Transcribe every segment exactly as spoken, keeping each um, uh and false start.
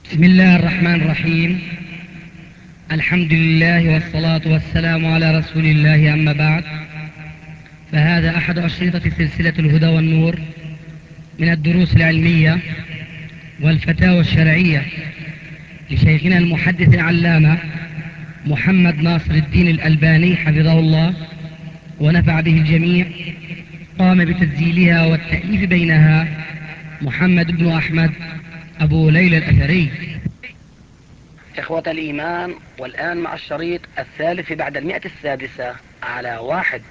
بسم الله الرحمن الرحيم. الحمد لله والصلاة والسلام على رسول الله، أما بعد، فهذا أحد أشرطة سلسلة الهدى والنور من الدروس العلمية والفتاوى الشرعية لشيخنا المحدث العلامة محمد ناصر الدين الألباني حفظه الله ونفع به الجميع. قام بتسجيلها والتأليف بينها محمد بن أحمد أبو ليلى الأثري. إخوة الإيمان، والآن مع الشريط الثالث بعد المئة السادسة على واحد.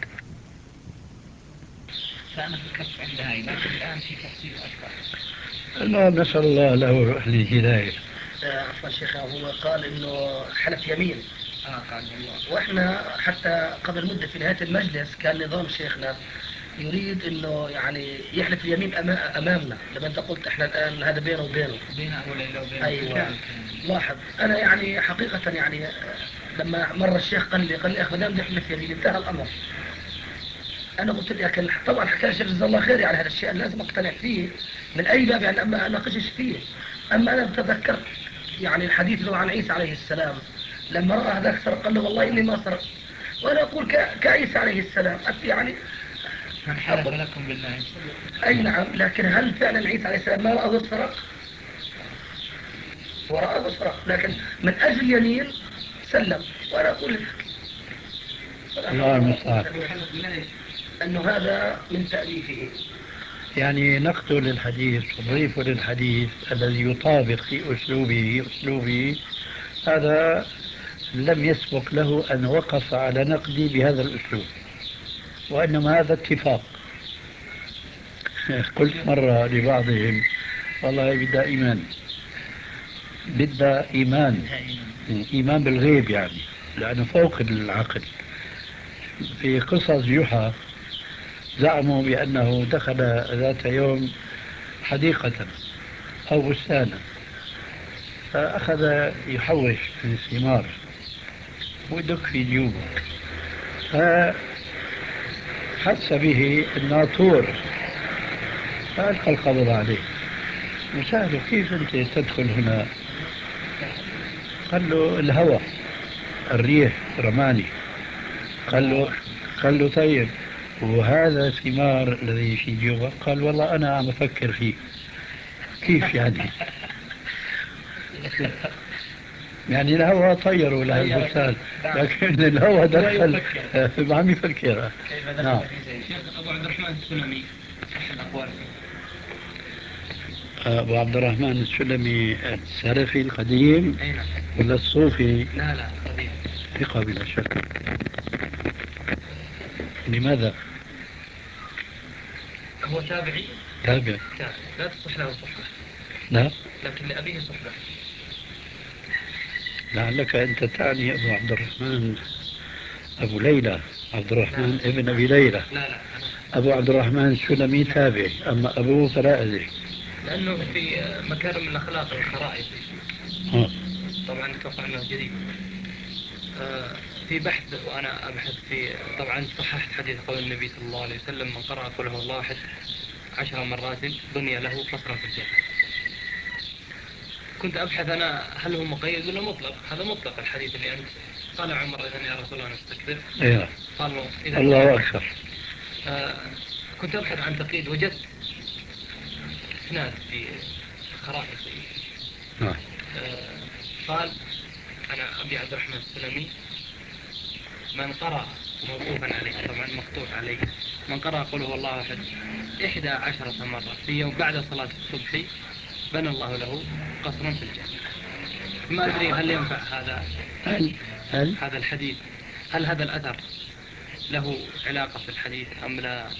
فأنا فكرت عند هاي، لكن الآن في تفصيل أكبر. نعم، نسأل الله له أهل الهداية. عفوا شيخ، هو قال إنه حلف يمين. آه قال والله. وإحنا حتى قبل مدة في نهاية المجلس كان نظام شيخنا يريد إنه يعني يحلف اليمين أما- أمامنا. لما أنت قلت إحنا الآن هذا بينه وبينه. بينه أبو ليلى وبينه. أيوة. لاحظ أنا يعني حقيقة يعني لما مر الشيخ قال لي قال لي أخ مدام يحلف يمين انتهى الأمر. أنا قلت لي أكل طبعا حكى الشيخ جزاه الله خير، يعني هذا الشيء لازم أقتنع فيه من أي باب، يعني أما أناقشش فيه. أما أنا تذكرت يعني الحديث له عن عيسى عليه السلام لما رأى هذاك سرق قال له والله إني ما سرقت. وأنا أقول ك- كعيسى عليه السلام يعني من حلف لكم بالله. أي نعم، لكن هل فعلا عيسى عليه السلام ما رأى سرق؟ ورأى سرق، لكن من أجل اليمين سلم. وأنا أقول لك الله المستعان. أنه هذا من تأليفه، يعني نقتل الحديث نضيف للحديث الذي يطابق في أسلوبه أسلوبه هذا لم يسبق له أن وقف على نقدي بهذا الأسلوب، وإنما هذا اتفاق. قلت مرة لبعضهم والله بدها إيمان، بدها إيمان إيمان بالغيب، يعني لأنه فوق العقل. في قصص جحا زعموا بأنه دخل ذات يوم حديقة أو بستانا فأخذ يحوش من الثمار ودك في جيوبه، فحس به الناطور فألقى القبض عليه وسأله كيف أنت تدخل هنا؟ قال له الهوى الريح رماني. قال له قال له طيب وهذا الثمار الذي في جيوبك؟ قال والله أنا عم أفكر فيه. كيف يعني؟ يعني الهوى طيروا له البستان، لكن الهوى دخل عم يفكر. نعم. شيخ أبو عبد الرحمن السلمي صح الأقوال فيه. أبو عبد الرحمن السلمي السلفي القديم أين؟ ولا الصوفي؟ لا لا قديم. ثقة بلا شك. لماذا؟ هو تابعي. تابع. تابع لا تصح له صحبة. لا، لكن لأبيه صحبة. لعلك أنت تعني أبو عبد الرحمن أبو ليلى عبد الرحمن لا. ابن أبي ليلى. لا لا. أبو عبد الرحمن السلمي تابعي، أما أبوه فلا أدري. لأنه في مكارم الأخلاق الخرائطي. آه. طبعا أتوقع أنه جديد. آه في بحث وأنا أبحث في، طبعا صححت حديث قول النبي صلى الله عليه وسلم من قرأ قل هو الله أحد عشر مرات بني له قصرا في الجنة. كنت أبحث أنا هل هو مقيد ولا مطلق؟ هذا مطلق الحديث اللي أنت قال عمر إذن يا رسول الله نستكبر. إيه. قال إذا الله أكثر. آه كنت أبحث عن تقييد، وجدت إسناد في خرائط. آه. آه قال أنا أبي عبد الرحمن السلمي من قرأ موقوفا عليه، طبعا مقطوع عليه، من قرأ قل هو الله أحد إحدى عشرة مرة في يوم بعد صلاة الصبح بنى الله له قصرا في الجنة. ما أدري هل ينفع هذا هل هل هذا الحديث، هل هذا الأثر له علاقة في الحديث أم لا؟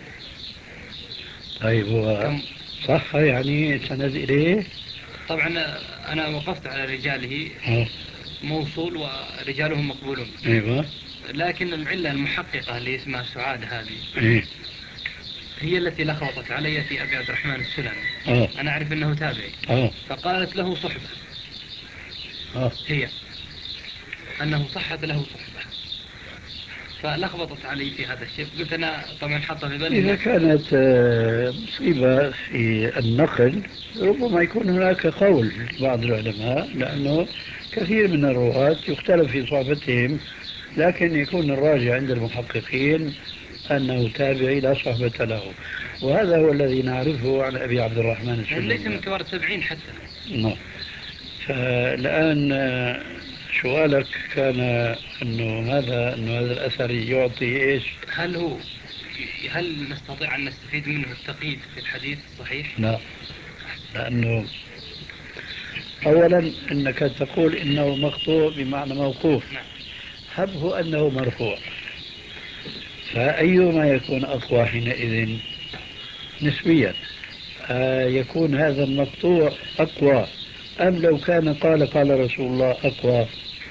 طيب هو كم صح يعني سند إليه؟ طبعا أنا وقفت على رجاله آه. موصول ورجالهم مقبولون. أيوة. لكن العلة المحققة اللي اسمها سعاد هذه إيه. هي التي لخبطت علي في أبي عبد الرحمن السلمي. آه. أنا أعرف أنه تابعي. آه. فقالت له صحبة. آه. هي أنه صحت له صحبة. فلخبطت علي في هذا الشيء. قلت أنا طبعا حاطة في بالي إذا إن- كانت آه، مصيبة في النقل ربما يكون هناك قول لبعض العلماء، لأنه كثير من الرواة يختلف في صحبتهم، لكن يكون الراجع عند المحققين أنه تابعي لا صحبة له، وهذا هو الذي نعرفه عن أبي عبد الرحمن يعني ليس السلمي. من كبار التابعين حتى. نعم. فالآن آه، سؤالك كان أنه هذا أنه هذا الأثر يعطي إيش؟ هل هو هل نستطيع أن نستفيد منه التقييد في الحديث الصحيح؟ لا، لأنه أولا أنك تقول إنه مقطوع بمعنى موقوف، نعم. هبه أنه مرفوع، فأيما يكون أقوى حينئذ نسبيا؟ آه يكون هذا المقطوع أقوى أم لو كان قال قال رسول الله أقوى؟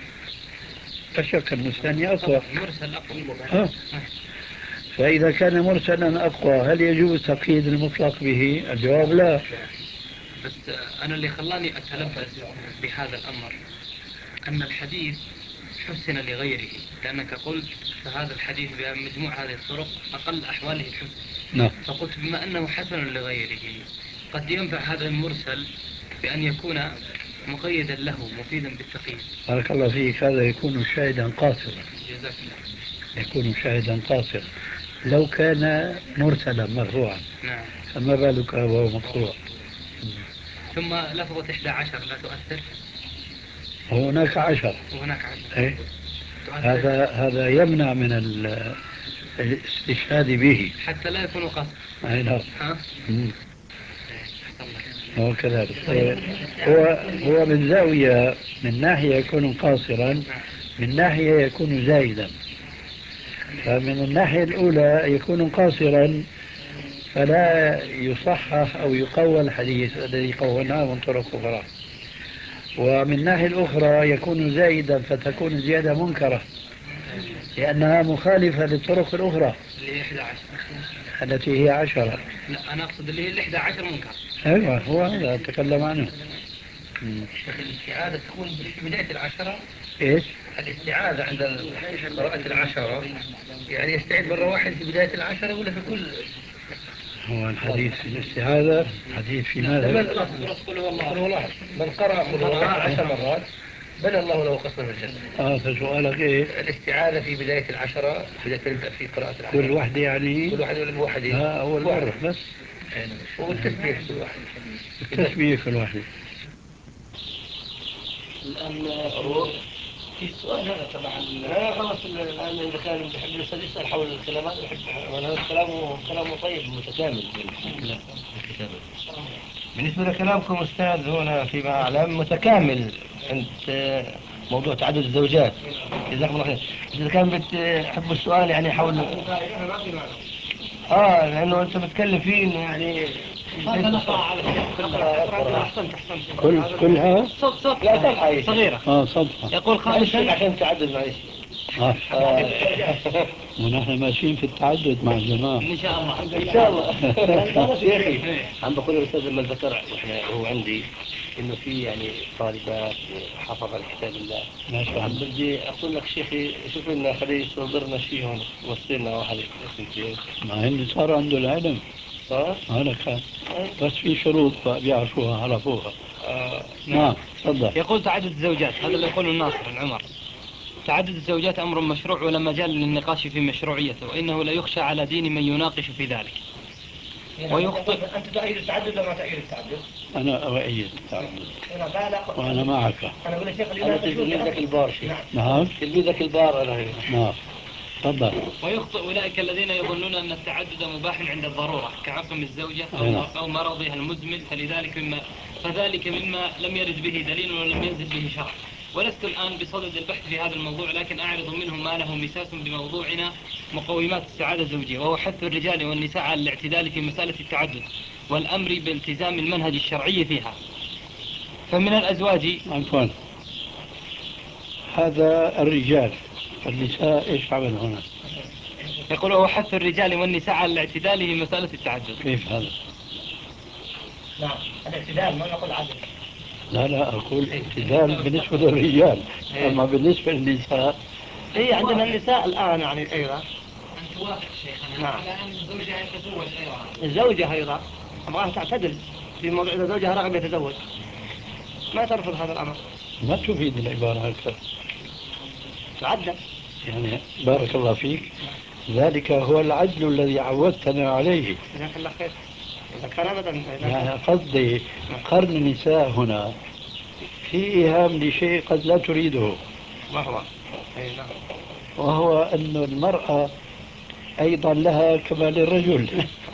لا شك أن الثاني أقوى. مرسل أقوى. آه. فإذا كان مرسلا أقوى هل يجوز تقييد المطلق به؟ الجواب لا. بس أنا اللي خلاني أتلبس بهذا الأمر أن الحديث حسن لغيره، لأنك قلت فهذا الحديث بمجموع هذه الطرق أقل أحواله الحسن. نعم. فقلت بما أنه حسن لغيره قد ينفع هذا المرسل بأن يكون مقيدا له مفيدا بالتقييد. بارك الله فيك، هذا يكون شاهدا قاصرا. جزاك الله. يكون شاهدا قاصرا لو كان مرسلا مرفوعا. نعم. فما بالك وهو مقطوع؟ ثم لفظة إحدى عشر لا تؤثر. هناك عشر. وهناك عشر. إيه؟ تؤثر. هذا هذا يمنع من ال- الاستشهاد به حتى لا يكون قصد. أي نعم. ها؟ مم. أحسن الله. هو كذلك. هو هو من زاوية، من ناحية يكون قاصرا، من ناحية يكون زائدا. فمن الناحية الأولى يكون قاصرا فلا يصحح أو يقوى الحديث الذي قولناه من طرق أخرى، ومن الناحية الأخرى يكون زائدا فتكون الزيادة منكرة لأنها مخالفة للطرق الأخرى اللي هي إحدى عشر. التي هي عشرة. لا أنا أقصد اللي هي الإحدى عشر منكر. أيوة، هو هذا أتكلم عنه. الاستعاذة تكون في بداية العشرة. إيش؟ الاستعاذة عند قراءة العشرة يعني يستعيذ مرة واحدة في بداية العشرة ولا في كل؟ هو الحديث في الاستعاذة حديث في ماذا؟ من قل هو الله من قرأ قل هو الله عشر مرات بنى الله له قصرا في الجنة. اه فسؤالك ايه؟ الاستعاذة في بداية العشرة بداية تبدأ في قراءة العشرة كل واحدة يعني؟ كل واحد ولا بواحد؟ لا، أول مرة بس. والتسبيح كل واحد. التسبيح كل واحدة. الآن روح في سؤال هذا طبعا لا خلاص. الآن إذا كان بيحب الأستاذ يسأل حول الكلمات بحب هذا كلامه كلامه طيب متكامل. لا متكامل. بالنسبة لكلامكم أستاذ هنا فيما أعلم متكامل عند موضوع تعدد الزوجات. جزاكم الله خير. إذا كان بتحب السؤال يعني حول اه لأنه أنت بتتكلم فيه إنه يعني هذا نقرأ على كلها. أحسنت أحسنت. كل كلها صوت صوت لا صفحة صغيرة. اه صفحة. يقول خامسا عشان تعدد معلش. اه ونحن ماشيين في التعدد مع الجماعة إن شاء الله. إن شاء الله. يا أخي عم بقول الأستاذ لما ذكر وإحنا هو عندي إنه في يعني طالبات حفظ كتاب الله. ما شاء عم الله. بدي أقول لك شيخي شوف لنا خليه يصدرنا شيء هون وصلنا واحد اثنتين. ما هن صار عنده العلم صار؟ هذا كان، بس في شروط بقى بيعرفوها عرفوها. آه. نعم تفضل. يقول تعدد الزوجات هذا اللي يقوله الناصر العمر. تعدد الزوجات أمر مشروع ولا مجال للنقاش في مشروعيته، وإنه لا يخشى على دين من يناقش في ذلك. ويخطئ. أنت تؤيد التعدد ولا ما تؤيد التعدد؟ أنا أؤيد التعدد أنا لا لا وأنا معك. أنا أقول لك أنا تلميذك البار شيخ. نعم تلميذك البار أنا. نعم تفضل. ويخطئ أولئك الذين يظنون أن التعدد مباح عند الضرورة كعقم الزوجة أو نعم. أو مرضها المزمن، فلذلك مما فذلك مما لم يرد به دليل ولم ينزل به شرع. ولست الآن بصدد البحث في هذا الموضوع، لكن أعرض منه ما له مساس بموضوعنا مقومات السعادة الزوجية، وهو حث الرجال والنساء على الاعتدال في مسألة التعدد والأمر بالتزام المنهج الشرعي فيها. فمن الأزواج عفوا، هذا الرجال، النساء ايش عمل هنا؟ يقول هو حث الرجال والنساء على الاعتدال في مسألة التعدد. كيف هذا؟ نعم الاعتدال ما نقول عدل. لا لا أقول اعتدال بالنسبة للرجال، أما بالنسبة للنساء هي عندنا النساء الآن يعني أيضا. أن توافق شيخنا نعم. على أن زوجها يتزوج أيضا. الزوجة أيضا أبغاها تعتدل في موضوع إذا زوجها رغب يتزوج ما ترفض هذا الأمر. ما تفيد العبارة هكذا تعدل. يعني بارك الله فيك، ذلك هو العدل الذي عودتنا عليه. جزاك الله خير. إذا كان أبدا يعني قصدي قرن النساء هنا في إيهام لشيء قد لا تريده، وهو أي نعم. وهو أن المرأة أيضا لها كما للرجل.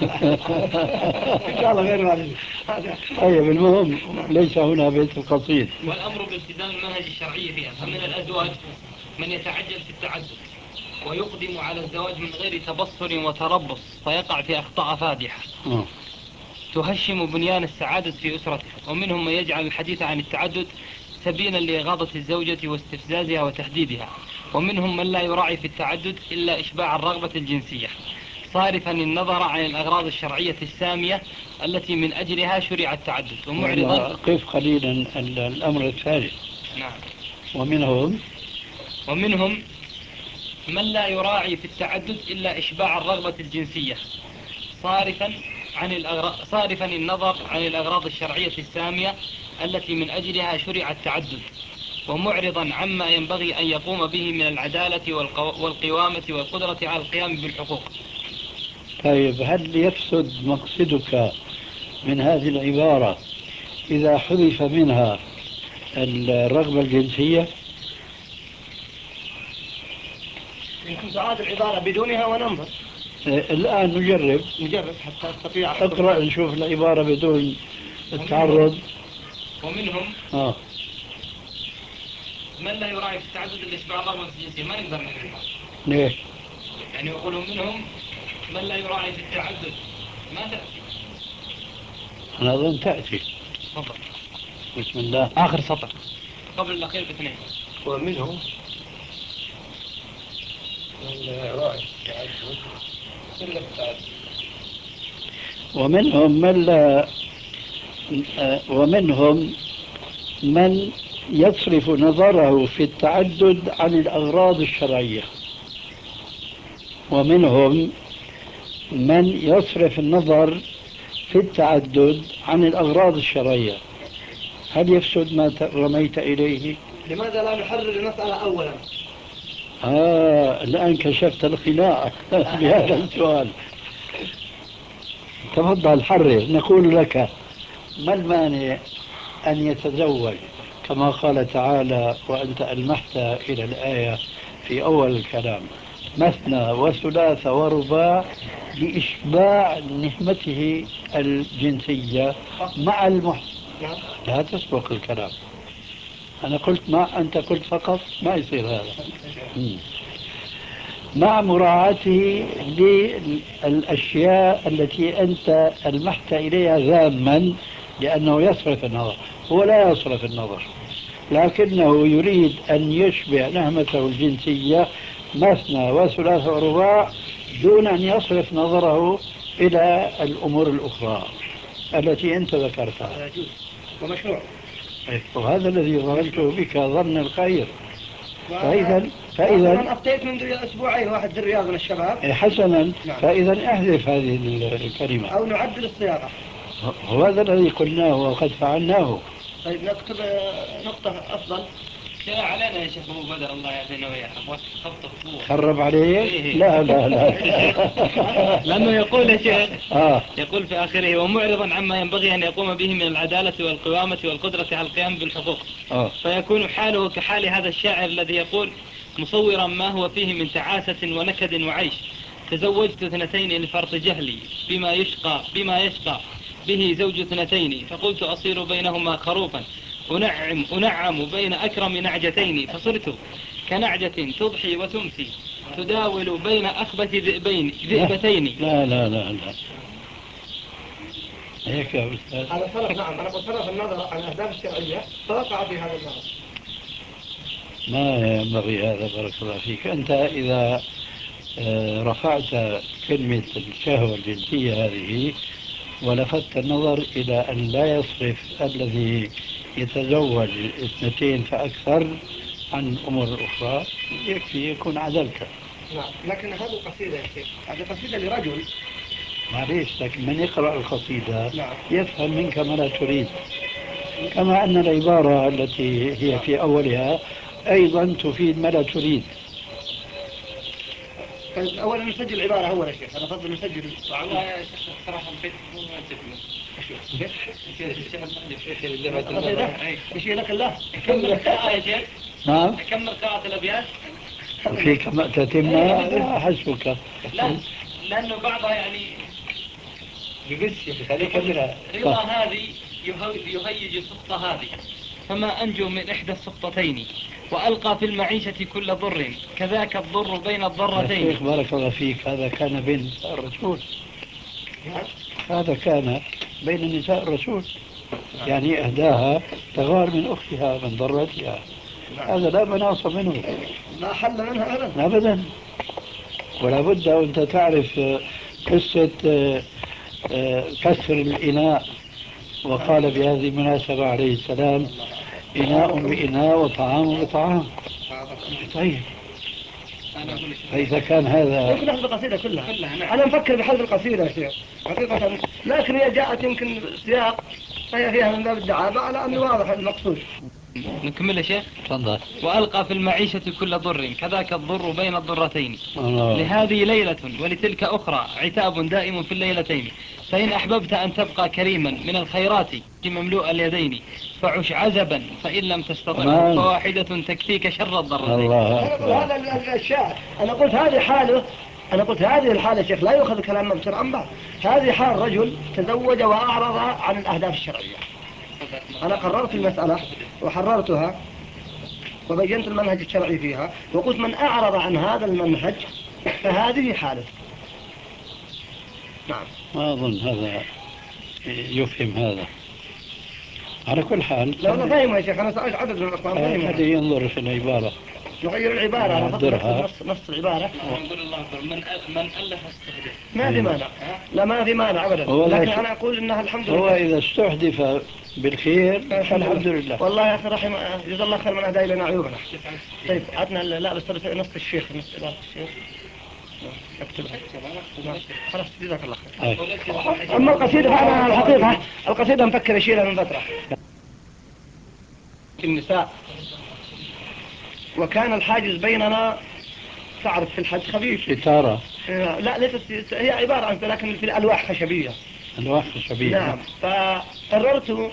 إن شاء الله غير واحد. طيب المهم ليس هنا بيت القصيد. والأمر بالتزام المنهج الشرعي فيها. فمن الأزواج من يتعجل في التعدد ويقدم على الزواج من غير تبصر وتربص فيقع في أخطاء فادحة آه. تهشم بنيان السعادة في أسرته. ومنهم من يجعل الحديث عن التعدد سبيلا لإغاظة الزوجة واستفزازها وتهديدها. ومنهم من لا يراعي في التعدد إلا إشباع الرغبة الجنسية صارفا النظر عن الأغراض الشرعية السامية التي من أجلها شرع التعدد ومعرضا. قف قليلا الأمر الثالث. نعم. ومنهم ومنهم من لا يراعي في التعدد إلا إشباع الرغبة الجنسية صارفا عن الأغراض صارفا النظر عن الأغراض الشرعية السامية التي من أجلها شرع التعدد ومعرضا عما ينبغي أن يقوم به من العدالة والقو... والقوامة والقدرة على القيام بالحقوق. طيب هل يفسد مقصدك من هذه العبارة إذا حذف منها الرغبة الجنسية؟ يمكن تعاد العبارة بدونها وننظر. الآن نجرب نجرب حتى أستطيع. اقرأ نشوف العبارة بدون التعرض. ومنهم آه. من لا يراعي في التعدد إلا إشباع الرغبة الجنسية. ما نقدر نقول ليش؟ يعني يقولوا منهم من لا يراعي في التعدد ما تأتي. أنا أظن تأتي. تفضل. بسم الله. آخر سطر قبل الأخير باثنين. ومنهم من لا يراعي في التعدد إلا التعدد. ومنهم من لا ومنهم من يصرف نظره في التعدد عن الأغراض الشرعية. ومنهم من يصرف النظر في التعدد عن الأغراض الشرعية. هل يفسد ما رميت إليه؟ لماذا لا نحرر المسألة أولا؟ آه الآن كشفت الخلاء بهذا السؤال. تفضل حرر. نقول لك ما المانع أن يتزوج كما قال تعالى وأنت ألمحت إلى الآية في أول الكلام مثنى وثلاث ورباع لإشباع نهمته الجنسية مع المحسن. لا تسبق الكلام. أنا قلت مع، أنت قلت فقط، ما يصير هذا. مع مراعاته للأشياء التي أنت ألمحت إليها ذاما لأنه يصرف النظر. هو لا يصرف النظر لكنه يريد أن يشبع نهمته الجنسية مثنى وثلاث ورباع دون أن يصرف نظره إلى الأمور الأخرى التي أنت ذكرتها. ومشروع. وهذا الذي ظننته بك ظن الخير. فإذا فإذا أنا أفتيت منذ أسبوعين واحد في الرياض من الشباب. حسنا. نعم. فإذا احذف هذه الكلمة أو نعدل الصياغة. وهذا الذي قلناه وقد فعلناه. طيب نكتب نقطة أفضل. لا علينا يا شيخ أبو بدر الله يعافينا وياك. خط خطوط. خرب عليه؟ إيه. لا لا لا. لأنه يقول يا شيخ آه. يقول في آخره ومعرضا عما ينبغي أن يقوم به من العدالة والقوامة والقدرة على القيام بالحقوق. آه. فيكون حاله كحال هذا الشاعر الذي يقول مصورا ما هو فيه من تعاسة ونكد وعيش تزوجت اثنتين لفرط جهلي بما يشقى بما يشقى به زوج اثنتين فقلت أصير بينهما خروفا أنعم أنعم بين أكرم نعجتين فصرت كنعجة تضحي وتمسي تداول بين أخبث ذئبين ذئبتين. لا لا لا لا هيك يا أستاذ. هذا صرف. نعم أنا قلت صرف النظر عن الأهداف الشرعية فوقع في هذا النظر. ما ينبغي هذا. بارك الله فيك. أنت إذا رفعت كلمة الشهوة الجنسية هذه ولفت النظر إلى أن لا يصرف الذي يتزوج اثنتين فأكثر عن أمور أخرى يكفي يكون عدلت. نعم، لكن هذه القصيدة يا شيخ هذه قصيدة لرجل. معليش، لكن من يقرأ القصيدة نعم. يفهم منك ما لا تريد، كما أن العبارة التي هي في أولها أيضا تفيد ما لا تريد. طيب أولا نسجل العبارة أولا يا شيخ، أنا أفضل نسجل. والله يا شيخ صراحة البيت مو مناسب له. أشوف الشيخ اللي القصيدة يشيل لك الله. أكمل القراءة يا شيخ. نعم. أكمل قراءة الأبيات. وفيك ما تتم حسبك. لا لأنه بعضها يعني بس يا شيخ خليك كملها. رضا هذه يهو- يهيج سقط هذه، فما أنجو من إحدى السقطتين، وألقى في المعيشة كل ضر، كذاك الضر بين يا الضرتين. شيخ بارك الله فيك، هذا كان بين نساء الرسول، هذا كان بين نساء الرسول، يعني أهداها تغار من أختها من ضرتها، هذا لا مناص منه، لا حل منها أبدا. أبدا. ولا بد وأنت تعرف قصة كسر الإناء، وقال بهذه المناسبة عليه السلام: إناء بإناء وطعام بطعام. طيب أنا أقول لك فإذا كان هذا يمكن نحذف القصيدة كلها. كلها نعم. أنا مفكر بحذف القصيدة يا شيخ حقيقة، لكن هي جاءت يمكن سياق فهي فيها من باب الدعابة على أنه واضح المقصود. نكمل يا شيخ. تفضل. وألقى في المعيشة كل ضر، كذاك الضر بين الضرتين. الله. لهذه ليلة ولتلك أخرى، عتاب دائم في الليلتين. فإن أحببت أن تبقى كريما من الخيرات مملوء اليدين، فعش عزبا، فإن لم تستطع نعم. فواحدة تكفيك شر الضرتين. الله أنا أقول أكبر. هذا الشاعر، أنا قلت هذه حاله، أنا قلت هذه الحالة يا شيخ لا يؤخذ كلام مبتر عن بعض. هذه حال رجل تزوج وأعرض عن الأهداف الشرعية. أنا قررت المسألة وحررتها وبينت المنهج الشرعي فيها، وقلت من أعرض عن هذا المنهج فهذه حالته. نعم. ما أظن هذا يفهم هذا. على كل حال لا أنا فاهمها يا شيخ، أنا سألت عدد من الأخوان فاهمها. الذي ينظر في العبارة نغير العبارة، أنا فضل يعدلها. نفس نفس العبارة. نقول الله أكبر، من أل- من ألف استهدف. ما في مانع، لا ما في مانع أبدا، هو لكن لكن- أنا أقول إنها الحمد هو لله. إذا استحدث بالخير فالحمد لله. والله يا أخي رحم جزا الله خير من أهدى إلينا عيوبنا. طيب عطنا لا بس ترى نص الشيخ نص عبارة الشيخ اكتبها. خلاص جزاك الله خير. أي. أما القصيدة فأنا الحقيقة القصيدة مفكر أشيلها من فترة. النساء وكان الحاجز بيننا تعرف في الحج خفيف. ستارة. لا ليست، هي عبارة عن لكن في الألواح خشبية. ألواح خشبية. نعم. فقررت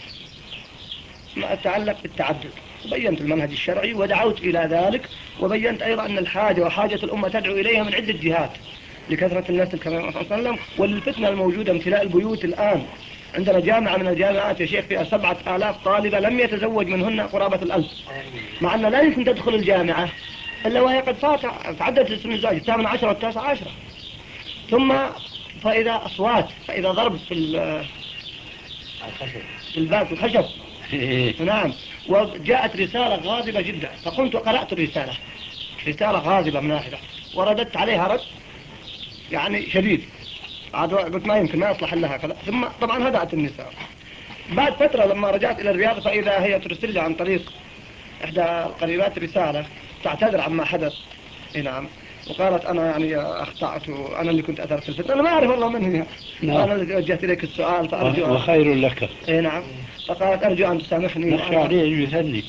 ما يتعلق بالتعدد، وبينت المنهج الشرعي ودعوت إلى ذلك، وبينت أيضا أن الحاجة وحاجة الأمة تدعو إليها من عدة جهات، لكثرة الناس كما صلى الله عليه وسلم، وللفتنة الموجودة امتلاء البيوت الآن. عندنا جامعة من الجامعات يا شيخ فيها سبعة آلاف طالبة لم يتزوج منهن قرابة الألف، مع أن لا يمكن تدخل الجامعة إلا وهي قد فات تعددت سن الزواج الثامن عشر والتاسع عشر. ثم فإذا أصوات، فإذا ضرب في في الباب الخشب. نعم. وجاءت رسالة غاضبة جدا، فقمت وقرأت الرسالة، رسالة غاضبة من واحدة، ورددت عليها رد يعني شديد. عاد قلت ما يمكن ما يصلح لها كذا. ثم طبعا هدأت النساء. بعد فترة لما رجعت إلى الرياض فإذا هي ترسل لي عن طريق إحدى القريبات رسالة تعتذر عما حدث. نعم. وقالت أنا يعني أخطأت وأنا اللي كنت أثرت الفتنة، أنا ما أعرف والله من هي. نعم. أنا الذي وجهت إليك السؤال فأرجو. وخير لك. إيه نعم. فقالت أرجو أن تسامحني. نخشى عليه أن يثني.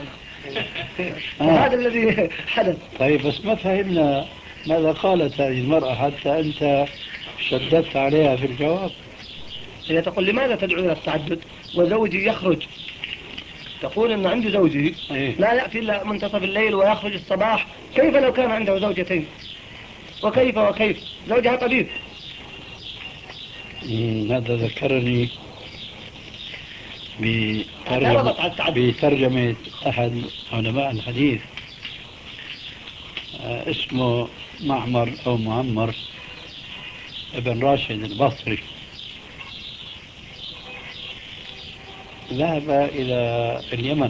هذا الذي حدث. طيب بس ما فهمنا ماذا قالت هذه المرأة حتى أنت شددت عليها في الجواب. هي تقول لماذا تدعو إلى التعدد وزوجي يخرج، تقول أن عندي زوجي إيه؟ لا يأتي إلا منتصف الليل ويخرج الصباح، كيف لو كان عنده زوجتين؟ وكيف وكيف زوجها طبيب. مم، هذا ذكرني اعترضت على بترجمة, التعدد. بترجمة أحد علماء الحديث آه اسمه معمر أو معمر ابن راشد البصري. ذهب إلى اليمن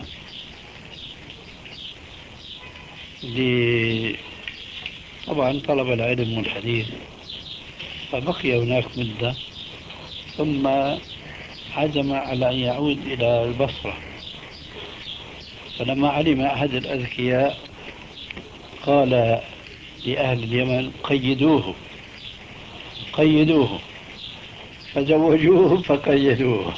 ل- طبعا طلب العلم والحديث، فبقي هناك مدة ثم عزم على أن يعود إلى البصرة. فلما علم أحد الأذكياء قال لأهل اليمن قيدوه قيدوه فزوجوه فقيدوه.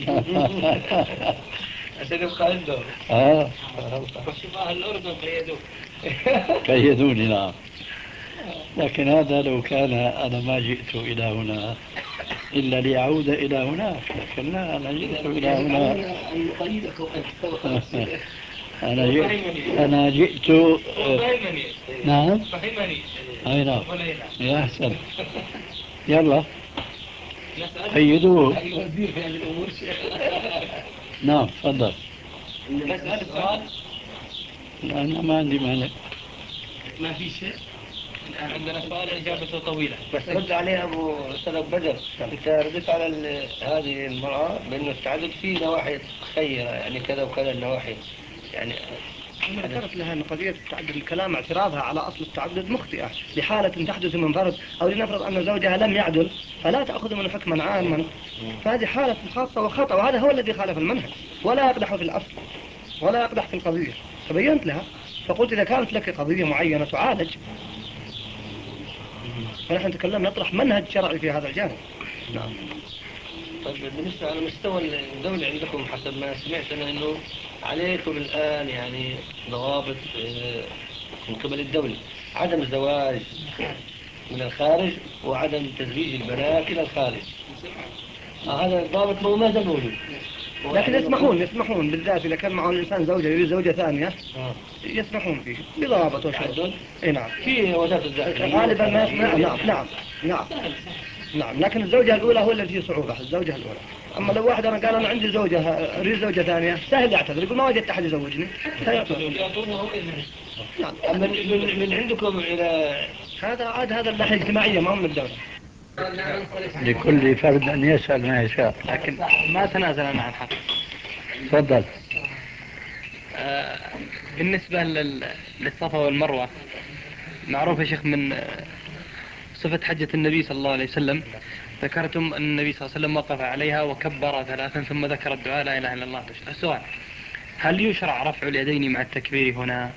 عشان يبقى عندهم. آه. شوف أهل الأردن قيدوه. قيدوني نعم. لكن هذا لو كان أنا ما جئت إلى هنا إلا ليعود إلى هناك، لكن لا، أنا جئت إلى هنا. أنا جئت أنا جئت نعم فهمني. أي نعم يا أحسن. يلا قيدوه. الوزير في هذه الأمور. نعم تفضل. نسأل السؤال. أنا ما عندي مانع. ما في شيء. الآن عندنا سؤال إجابته طويلة. بس رد عليه أبو سلف بدر. أنت ردت على ال- هذه المرأة بأنه التعدد فيه نواحي خيرة، يعني كذا وكذا النواحي، يعني أنا ذكرت لها أن قضية التعدد الكلام اعتراضها على أصل التعدد مخطئة بحالة تحدث من فرد، أو لنفرض أن زوجها لم يعدل فلا تأخذ منه حكما عاما، فهذه حالة خاصة وخطأ، وهذا هو الذي خالف المنهج، ولا يقدح في الأصل ولا يقدح في القضية. فبينت لها فقلت إذا كانت لك قضية معينة تعالج، فنحن نتكلم نطرح منهج شرعي في هذا الجانب. نعم. طيب بالنسبة على مستوى الدولة عندكم حسب ما سمعت أنا أنه عليكم الآن يعني ضوابط آه، من قبل الدولة، عدم الزواج من الخارج وعدم تزويج البنات إلى الخارج. آه هذا الضابط هو ما زال موجود، لكن يسمحون يسمحون بالذات إذا كان معه الإنسان زوجة يريد زوجة ثانية آه. يسمحون فيه بضوابط وشروط. إيه نعم. في وزارة الداخلية غالبا ما يسمع. نعم نعم نعم نعم. لكن الزوجة الأولى هو التي فيه صعوبة، الزوجة الأولى. أما لو واحد أنا قال أنا عندي زوجة أريد زوجة ثانية سهل يعتذر، يقول ما وجدت أحد يزوجني. يعطونه إذن. نعم. من, من, من عندكم إلى هذا عاد هذا الناحية الاجتماعية ما هو من الدولة. لكل فرد أن يسأل ما يشاء. لكن ما تنازلنا عن حق. تفضل. آه، بالنسبة لل- للصفا والمروة، معروف يا شيخ من آه، صفة حجة النبي صلى الله عليه وسلم، ذكرتم أن النبي صلى الله عليه وسلم وقف عليها وكبر ثلاثا ثم ذكر الدعاء لا إله إلا الله. السؤال: هل يشرع رفع اليدين مع التكبير هنا؟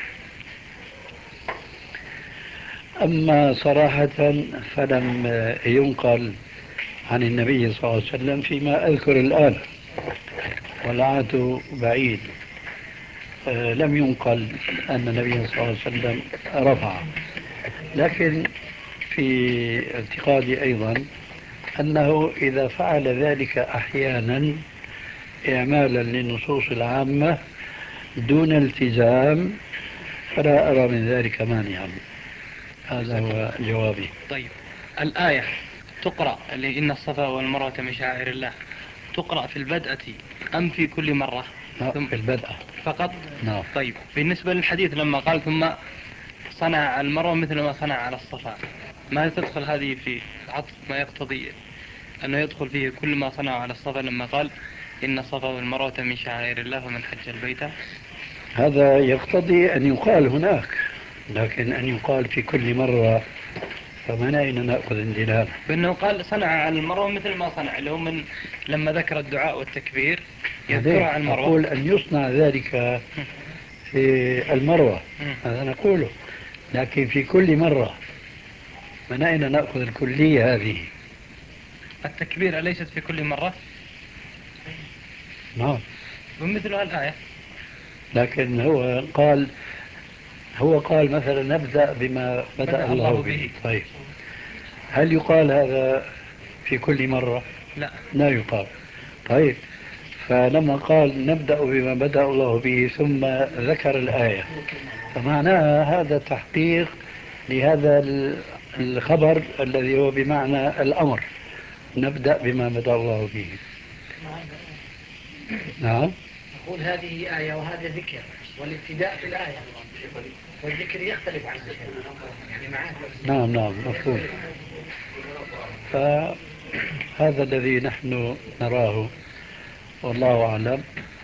أما صراحة فلم ينقل عن النبي صلى الله عليه وسلم فيما أذكر الآن، والعهد بعيد. آه، لم ينقل أن النبي صلى الله عليه وسلم رفع، لكن في اعتقادي أيضا أنه إذا فعل ذلك أحيانا إعمالا للنصوص العامة دون التزام فلا أرى من ذلك مانعا. هذا هو جوابي. طيب، الآية تقرأ اللي إن الصفا والمروة من شعائر الله، تقرأ في البدءة أم في كل مرة؟ نعم في البدء فقط؟ نعم. طيب، بالنسبة للحديث لما قال ثم صنع على المروة مثل ما صنع على الصفا، ما تدخل هذه في عطف ما يقتضي أنه يدخل فيه كل ما صنع على الصفا لما قال إن الصفا والمروة من شعائر الله ومن حج البيت؟ هذا يقتضي أن يقال هناك، لكن أن يقال في كل مرة فمن أين نأخذ الدلالة؟ بأنه قال صنع على المروة مثل ما صنع، اللي هو من لما ذكر الدعاء والتكبير يذكرها على المروة. أقول أن يصنع ذلك في المروة، هذا نقوله، لكن في كل مرة من أين نأخذ الكلية هذه؟ التكبير أليست في كل مرة؟ نعم. ومثل الآية. لكن هو قال هو قال مثلا نبدأ بما بدأ, بدأ الله, الله به. به طيب، هل يقال هذا في كل مرة؟ لا لا يقال. طيب، فلما قال نبدأ بما بدأ الله به ثم ذكر الآية فمعناها هذا تحقيق لهذا الخبر الذي هو بمعنى الأمر، نبدأ بما بدأ الله به. نعم. نقول هذه آية وهذا ذكر، والابتداء في الآية والذكر يختلف عن الشيء يعني معاه. نعم نعم مفهوم. فهذا الذي نحن نراه والله أعلم،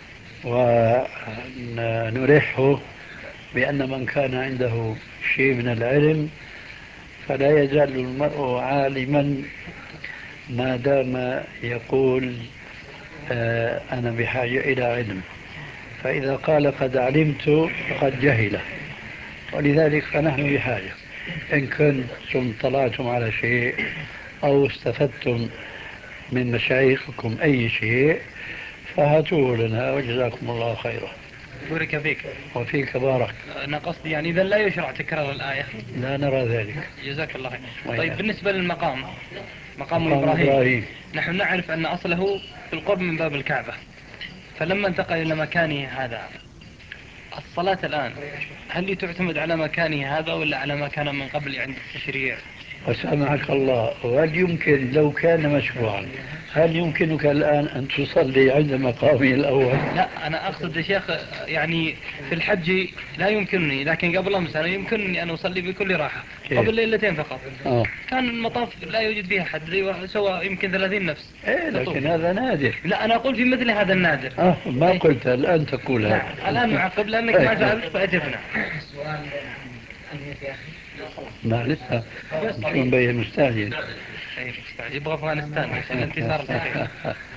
ونرحه بأن من كان عنده شيء من العلم فلا يزال المرء عالما ما دام يقول آه أنا بحاجة إلى علم، فإذا قال قد علمت فقد جهل، ولذلك فنحن بحاجة إن كنتم طلعتم على شيء أو استفدتم من مشايخكم أي شيء فهاتوه لنا وجزاكم الله خيرا. بارك فيك. وفيك بارك. أنا قصدي يعني إذا لا يشرع تكرار الآية. لا نرى ذلك. جزاك الله خير. وإيه. طيب بالنسبة للمقام مقام, مقام إبراهيم. إبراهيم نحن نعرف أن أصله في القرب من باب الكعبة، فلما انتقل إلى مكانه هذا الصلاة الآن هل تعتمد على مكانه هذا ولا على ما كان من قبل عند التشريع؟ وسامحك الله، وهل يمكن لو كان مشروعا هل يمكنك الآن أن تصلي عند مقامه الأول؟ لا أنا أقصد يا شيخ يعني في الحج لا يمكنني، لكن قبل أمس أنا يمكنني أن أصلي بكل راحة قبل ليلتين فقط. آه. كان المطاف لا يوجد فيها حد سوى يمكن ثلاثين نفس. إيه لكن هذا نادر. لا أنا أقول في مثل هذا النادر. آه ما أي. قلت الآن تقول هذا. لا الآن معقب لأنك ما سألت فأجبنا. سؤال أنهيت يا أخي؟ ما لسه شو مبين مستعجل. أي مستعجل يبغى أفغانستان عشان الانتصار الأخير.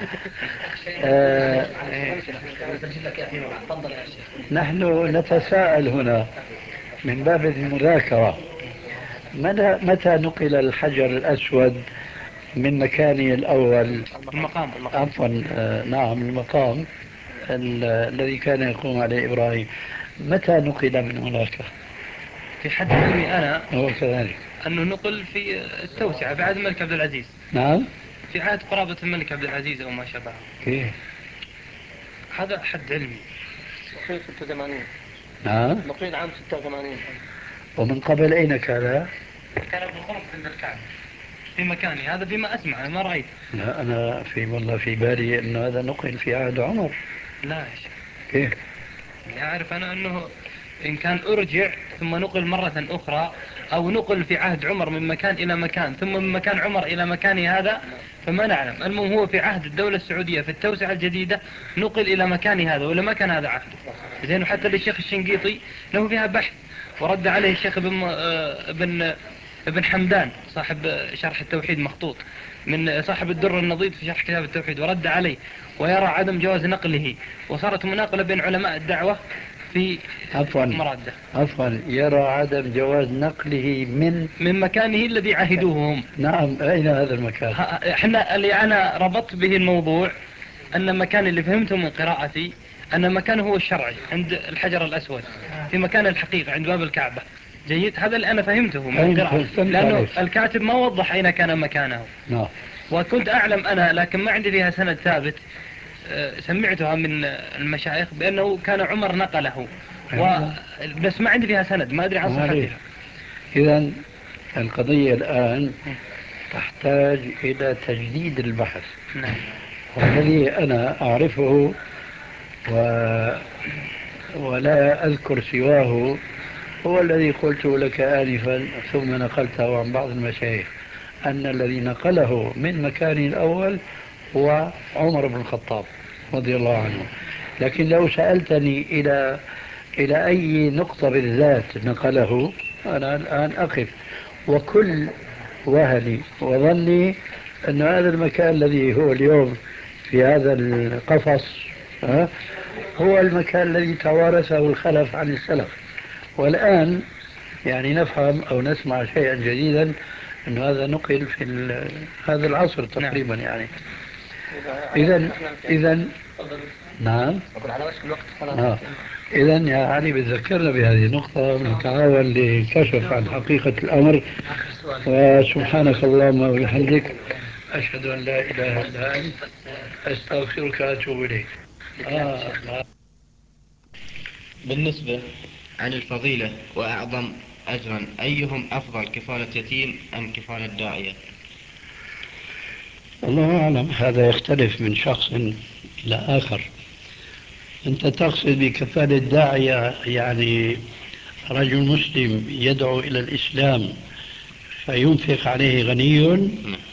آه، نسجل لك يا أخي بعد. تفضل يا شيخ. نحن نتساءل هنا من باب المذاكرة، متى متى نقل الحجر الأسود من مكانه الأول؟ المقام عفوا آه نعم المقام ال- الذي كان يقوم عليه إبراهيم، متى نقل من هناك؟ في حد علمي أنا هو كذلك. أنه نقل في التوسعة بعد الملك عبد العزيز. نعم في عهد قرابة الملك عبد العزيز أو ما شابه. كيف؟ هذا حد علمي. نقيل ستة وثمانين. نعم. نقيل عام ستة وثمانين. ومن قبل أين كان؟ كان بالخلق عند الكعبة في مكاني هذا فيما أسمع أنا ما رأيت. لا أنا في والله في بالي أنه هذا نقل في عهد عمر. لا يا شيخ. كيف؟ اللي أعرف أنا أنه إن كان أرجع ثم نقل مرة أخرى أو نقل في عهد عمر من مكان إلى مكان ثم من مكان عمر إلى مكاني هذا فما نعلم. المهم هو في عهد الدولة السعودية في التوسعة الجديدة نقل إلى مكاني هذا ولا ما كان هذا عهد زين. وحتى للشيخ الشنقيطي له فيها بحث ورد عليه الشيخ ابن ابن ابن حمدان صاحب شرح التوحيد مخطوط من صاحب الدر النضيد في شرح كتاب التوحيد ورد عليه ويرى عدم جواز نقله، وصارت مناقلة بين علماء الدعوة في عفوا مرادة. عفوا يرى عدم جواز نقله من من مكانه الذي عهدوه هم. نعم أين هذا المكان؟ احنا اللي أنا ربطت به الموضوع أن المكان اللي فهمته من قراءتي أن مكانه هو الشرعي عند الحجر الأسود في مكان الحقيقة عند باب الكعبة. جيد هذا اللي أنا فهمته من قراءتي لأنه الكاتب ما وضح أين كان مكانه. نعم. وكنت أعلم أنا لكن ما عندي فيها سند ثابت. سمعتها من المشايخ بأنه كان عمر نقله و... بس ما عندي فيها سند ما أدري عن صحتها. إذن القضية الآن تحتاج إلى تجديد البحث. نعم. والذي أنا أعرفه و... ولا أذكر سواه هو الذي قلته لك آنفا ثم نقلته عن بعض المشايخ أن الذي نقله من مكانه الأول هو عمر بن الخطاب رضي الله عنه. لكن لو سألتني إلى إلى أي نقطة بالذات نقله أنا الآن أقف، وكل وهلي وظني أن هذا المكان الذي هو اليوم في هذا القفص هو المكان الذي توارثه الخلف عن السلف. والآن يعني نفهم أو نسمع شيئا جديدا أن هذا نقل في هذا العصر تقريبا. نعم. يعني إذا إذا نعم أقول على وشك الوقت خلاص. آه. إذا يا علي بتذكرنا بهذه النقطة ونتعاون لكشف عن حقيقة الأمر. وسبحانك اللهم وبحمدك أشهد أن لا إله إلا أنت أستغفرك وأتوب إليك. آه. بالنسبة عن الفضيلة وأعظم أجرا أيهم أفضل كفالة يتيم أم كفالة داعية؟ الله أعلم، هذا يختلف من شخص إلى آخر. أنت تقصد بكفالة داعية يعني رجل مسلم يدعو إلى الإسلام فينفق عليه غني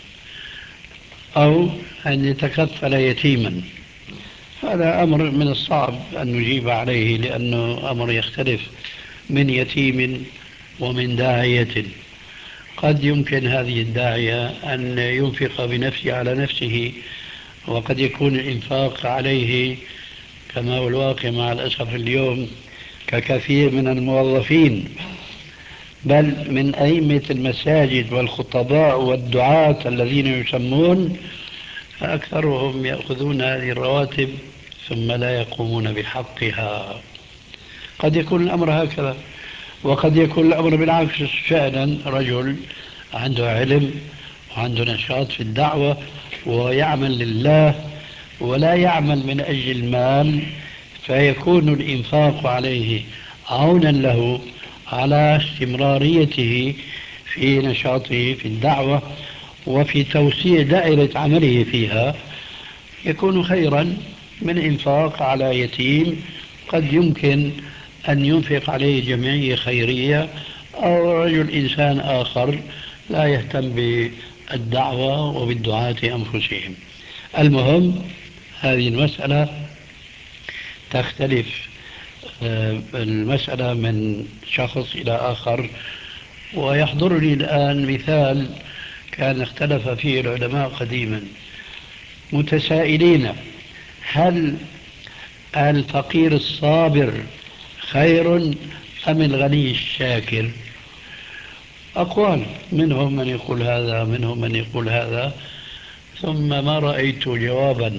أو أن يتكفل يتيما؟ هذا أمر من الصعب أن نجيب عليه لأنه أمر يختلف من يتيم ومن داعية. قد يمكن هذه الداعية أن ينفق بنفسه على نفسه وقد يكون الإنفاق عليه كما هو الواقع مع الأسف اليوم ككثير من الموظفين، بل من أئمة المساجد والخطباء والدعاة الذين يسمون، فأكثرهم يأخذون هذه الرواتب ثم لا يقومون بحقها. قد يكون الأمر هكذا، وقد يكون الأمر بالعكس، فعلا رجل عنده علم وعنده نشاط في الدعوة ويعمل لله ولا يعمل من أجل المال، فيكون الإنفاق عليه عونا له على استمراريته في نشاطه في الدعوة وفي توسيع دائرة عمله فيها، يكون خيرا من إنفاق على يتيم قد يمكن أن ينفق عليه جمعية خيرية أو رجل إنسان آخر لا يهتم بالدعوة وبالدعاة أنفسهم. المهم هذه المسألة تختلف المسألة من شخص إلى آخر. ويحضرني الآن مثال كان اختلف فيه العلماء قديما متسائلين: هل الفقير الصابر خير أم الغني الشاكر؟ أقوال، منهم من يقول هذا منهم من يقول هذا، ثم ما رأيت جوابا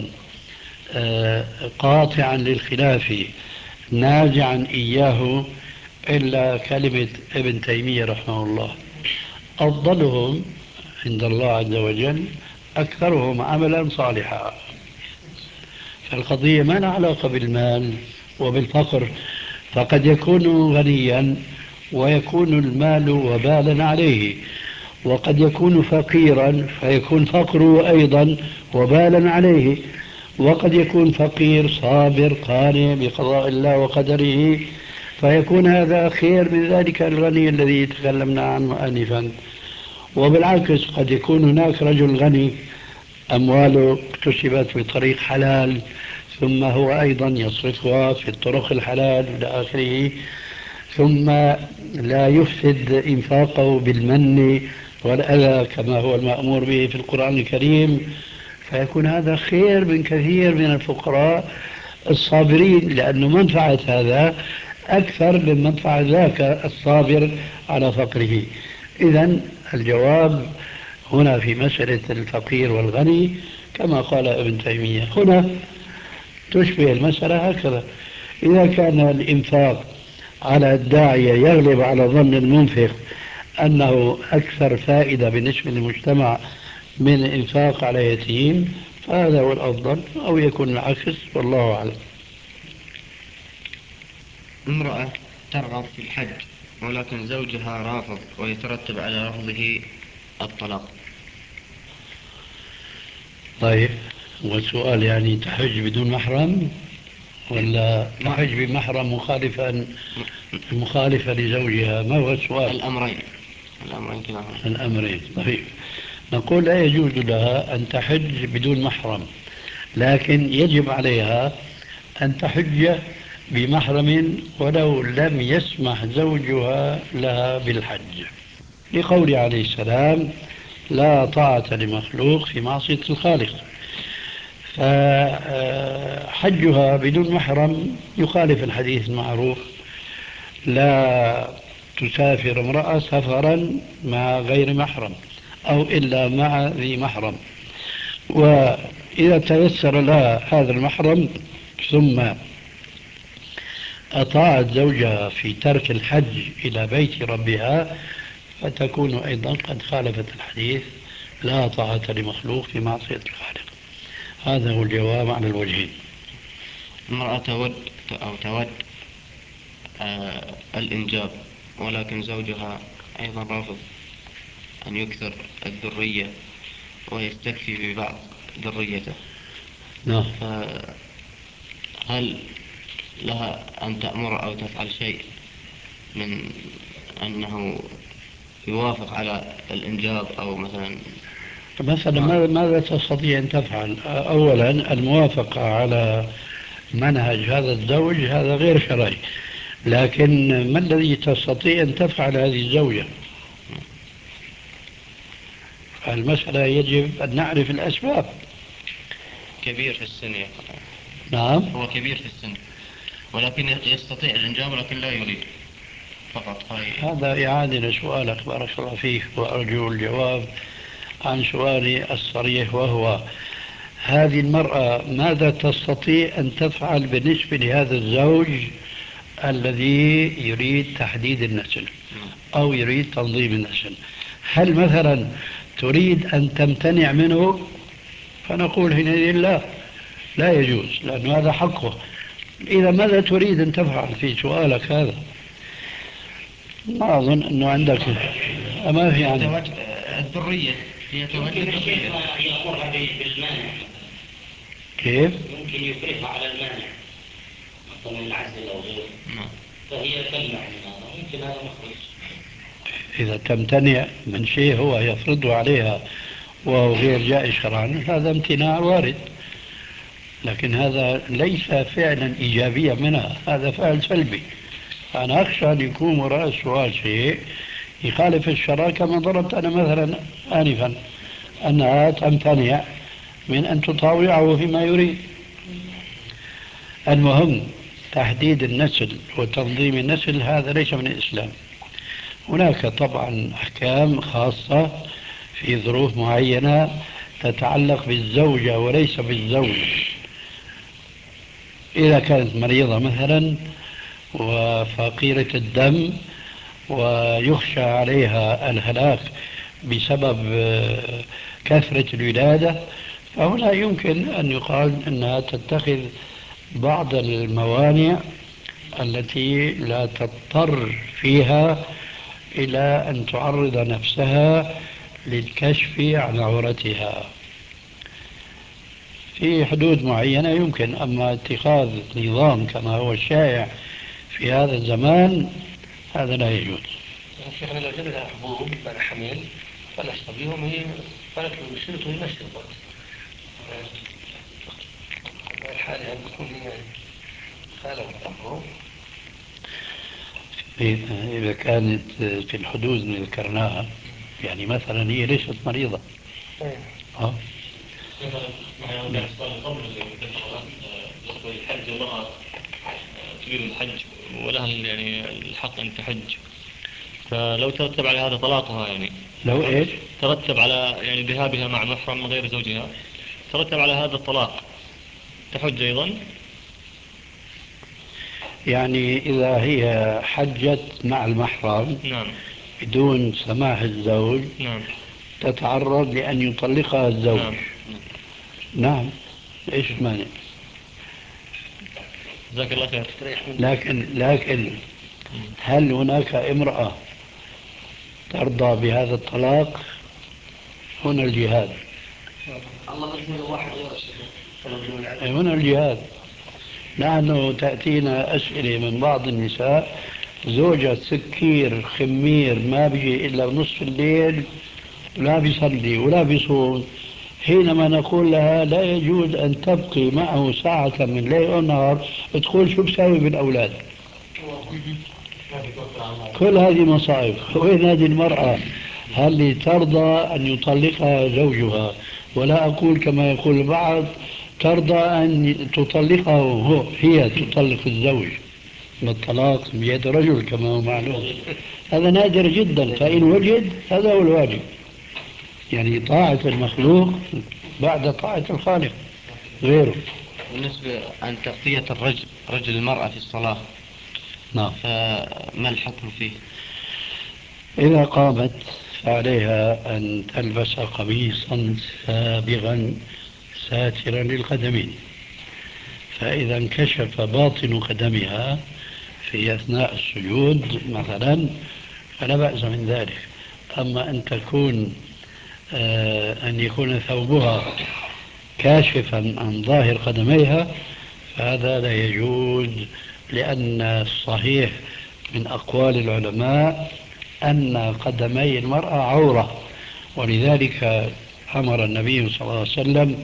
قاطعا للخلاف نازعا إياه إلا كلمة ابن تيمية رحمه الله: أفضلهم عند الله عز وجل أكثرهم عملا صالحا. فالقضية ما لها علاقة بالمال وبالفقر، فقد يكون غنيا ويكون المال وبالا عليه، وقد يكون فقيرا فيكون فقره أيضا وبالا عليه، وقد يكون فقير صابر قانع بقضاء الله وقدره فيكون هذا خير من ذلك الغني الذي تكلمنا عنه آنفا. وبالعكس قد يكون هناك رجل غني أمواله اكتسبت بطريق حلال ثم هو أيضا يصرفها في الطرق الحلال إلى آخره، ثم لا يفسد إنفاقه بالمن والأذى كما هو المأمور به في القرآن الكريم، فيكون هذا خير من كثير من الفقراء الصابرين، لأن منفعة هذا أكثر من منفعة ذاك الصابر على فقره. إذن الجواب هنا في مسألة الفقير والغني كما قال ابن تيمية. هنا تشبه المسألة هكذا: إذا كان الإنفاق على الداعية يغلب على ظن المنفق أنه أكثر فائدة بالنسبة للمجتمع من الإنفاق على يتيم فهذا هو الأفضل، أو يكون العكس، والله أعلم. امرأة ترغب في الحج ولكن زوجها رافض ويترتب على رفضه الطلاق. طيب، والسؤال يعني تحج بدون محرم ولا تحج بمحرم مخالفا مخالفة لزوجها؟ ما هو السؤال؟ الأمرين الأمرين كلاهما. الأمرين. طيب، نقول لا يجوز لها أن تحج بدون محرم، لكن يجب عليها أن تحج بمحرم ولو لم يسمح زوجها لها بالحج، لقول عليه السلام: لا طاعة لمخلوق في معصية الخالق. فحجها بدون محرم يخالف الحديث المعروف: لا تسافر امرأة سفرا مع غير محرم أو إلا مع ذي محرم. وإذا تيسر لها هذا المحرم ثم أطاعت زوجها في ترك الحج إلى بيت ربها فتكون أيضا قد خالفت الحديث: لا طاعة لمخلوق في معصية الخالق. هذا هو الجواب على الوجهين. امرأة تود أو تود آه الإنجاب ولكن زوجها أيضا رافض أن يكثر الذرية ويستكفي ببعض ذريته. نعم. فهل لها أن تأمر أو تفعل شيء من أنه يوافق على الإنجاب أو مثلا مثلا ماذا ماذا تستطيع أن تفعل؟ أولا الموافقة على منهج هذا الزوج هذا غير شرعي، لكن ما الذي تستطيع أن تفعل هذه الزوجة؟ المسألة يجب أن نعرف الأسباب. كبير في السن نعم. هو كبير في السن ولكن يستطيع الإنجاب ولكن لا يريد فقط. هاي هذا إعادة لسؤالك بارك الله فيك، وأرجو الجواب عن سؤالي الصريح، وهو هذه المرأة ماذا تستطيع أن تفعل بالنسبة لهذا الزوج الذي يريد تحديد النسل أو يريد تنظيم النسل؟ هل مثلا تريد أن تمتنع منه؟ فنقول حينئذ لا، لا يجوز، لأن هذا حقه. إذا ماذا تريد أن تفعل في سؤالك هذا؟ ما أظن أنه عندك ما في عندك الذرية هي تواجد الذرية. يأمرها بالمانع كيف؟ ممكن يكرهها على المانع مثلا العزل أو غيره، فهي تمنع من هذا، ممكن هذا مخرج. إذا تمتنع من شيء هو يفرضه عليها وهو غير جائز شرعا هذا امتناع وارد، لكن هذا ليس فعلا إيجابيا منها، هذا فعل سلبي. أنا أخشى أن يكون وراء السؤال شيء يخالف الشرع، كما ضربت أنا مثلا آنفا أنها تمتنع من أن تطاوعه فيما يريد. المهم تحديد النسل وتنظيم النسل هذا ليس من الإسلام. هناك طبعا أحكام خاصة في ظروف معينة تتعلق بالزوجة وليس بالزوج. إذا كانت مريضة مثلا وفقيرة الدم ويخشى عليها الهلاك بسبب كثرة الولادة، فهنا يمكن أن يقال أنها تتخذ بعض الموانع التي لا تضطر فيها إلى أن تعرض نفسها للكشف عن عورتها في حدود معينة يمكن. أما اتخاذ نظام كما هو الشائع في هذا الزمان هذا لا يجوز. شيخنا لو جاب لها حبوب بلا حمل فلا يستطيعهم، هي فلك المشكلة ويمشي الضغط الحالة أن تكون هي خالة الحبوب. إذا كانت في الحدود اللي ذكرناها، يعني مثلا هي ليست مريضة أه؟ الحج امرأة تريد الحج ولها يعني الحق أن تحج، فلو ترتب على هذا طلاقها، يعني لو إيش؟ ترتب على يعني ذهابها مع محرم غير زوجها، ترتب على هذا الطلاق، تحج أيضا؟ يعني إذا هي حجت مع المحرم نعم بدون سماح الزوج نعم تتعرض لأن يطلقها الزوج. نعم, نعم. إيش المانع؟ جزاك الله خير. لكن لكن هل هناك امرأة ترضى بهذا الطلاق؟ هنا الجهاد. هنا الجهاد. نحن تأتينا أسئلة من بعض النساء زوجة سكير خمير ما بيجي إلا نصف الليل لا بيصلي ولا بيصوم، حينما نقول لها لا يجوز أن تبقي معه ساعة من ليل ونهار تقول شو بساوي بالأولاد. كل هذه مصائب. وين هذه المرأة؟ هل ترضى أن يطلقها زوجها؟ ولا أقول كما يقول البعض ترضى أن تطلقه هو، هي تطلق الزوج. الطلاق بيد رجل كما هو معلوم، هذا نادر جدا، فإن وجد هذا هو الواجب، يعني طاعة المخلوق بعد طاعة الخالق غيره. بالنسبة عن تغطية الرجل رجل المرأة في الصلاة، نعم، فما الحكم فيه؟ إذا قامت فعليها أن تلبس قميصا سابغا ساترا للقدمين، فإذا انكشف باطن قدمها في أثناء السجود مثلا فلا بأس من ذلك. أما أن تكون آه أن يكون ثوبها كاشفا عن ظاهر قدميها فهذا لا يجوز، لأن الصحيح من أقوال العلماء أن قدمي المرأة عورة، ولذلك أمر النبي صلى الله عليه وسلم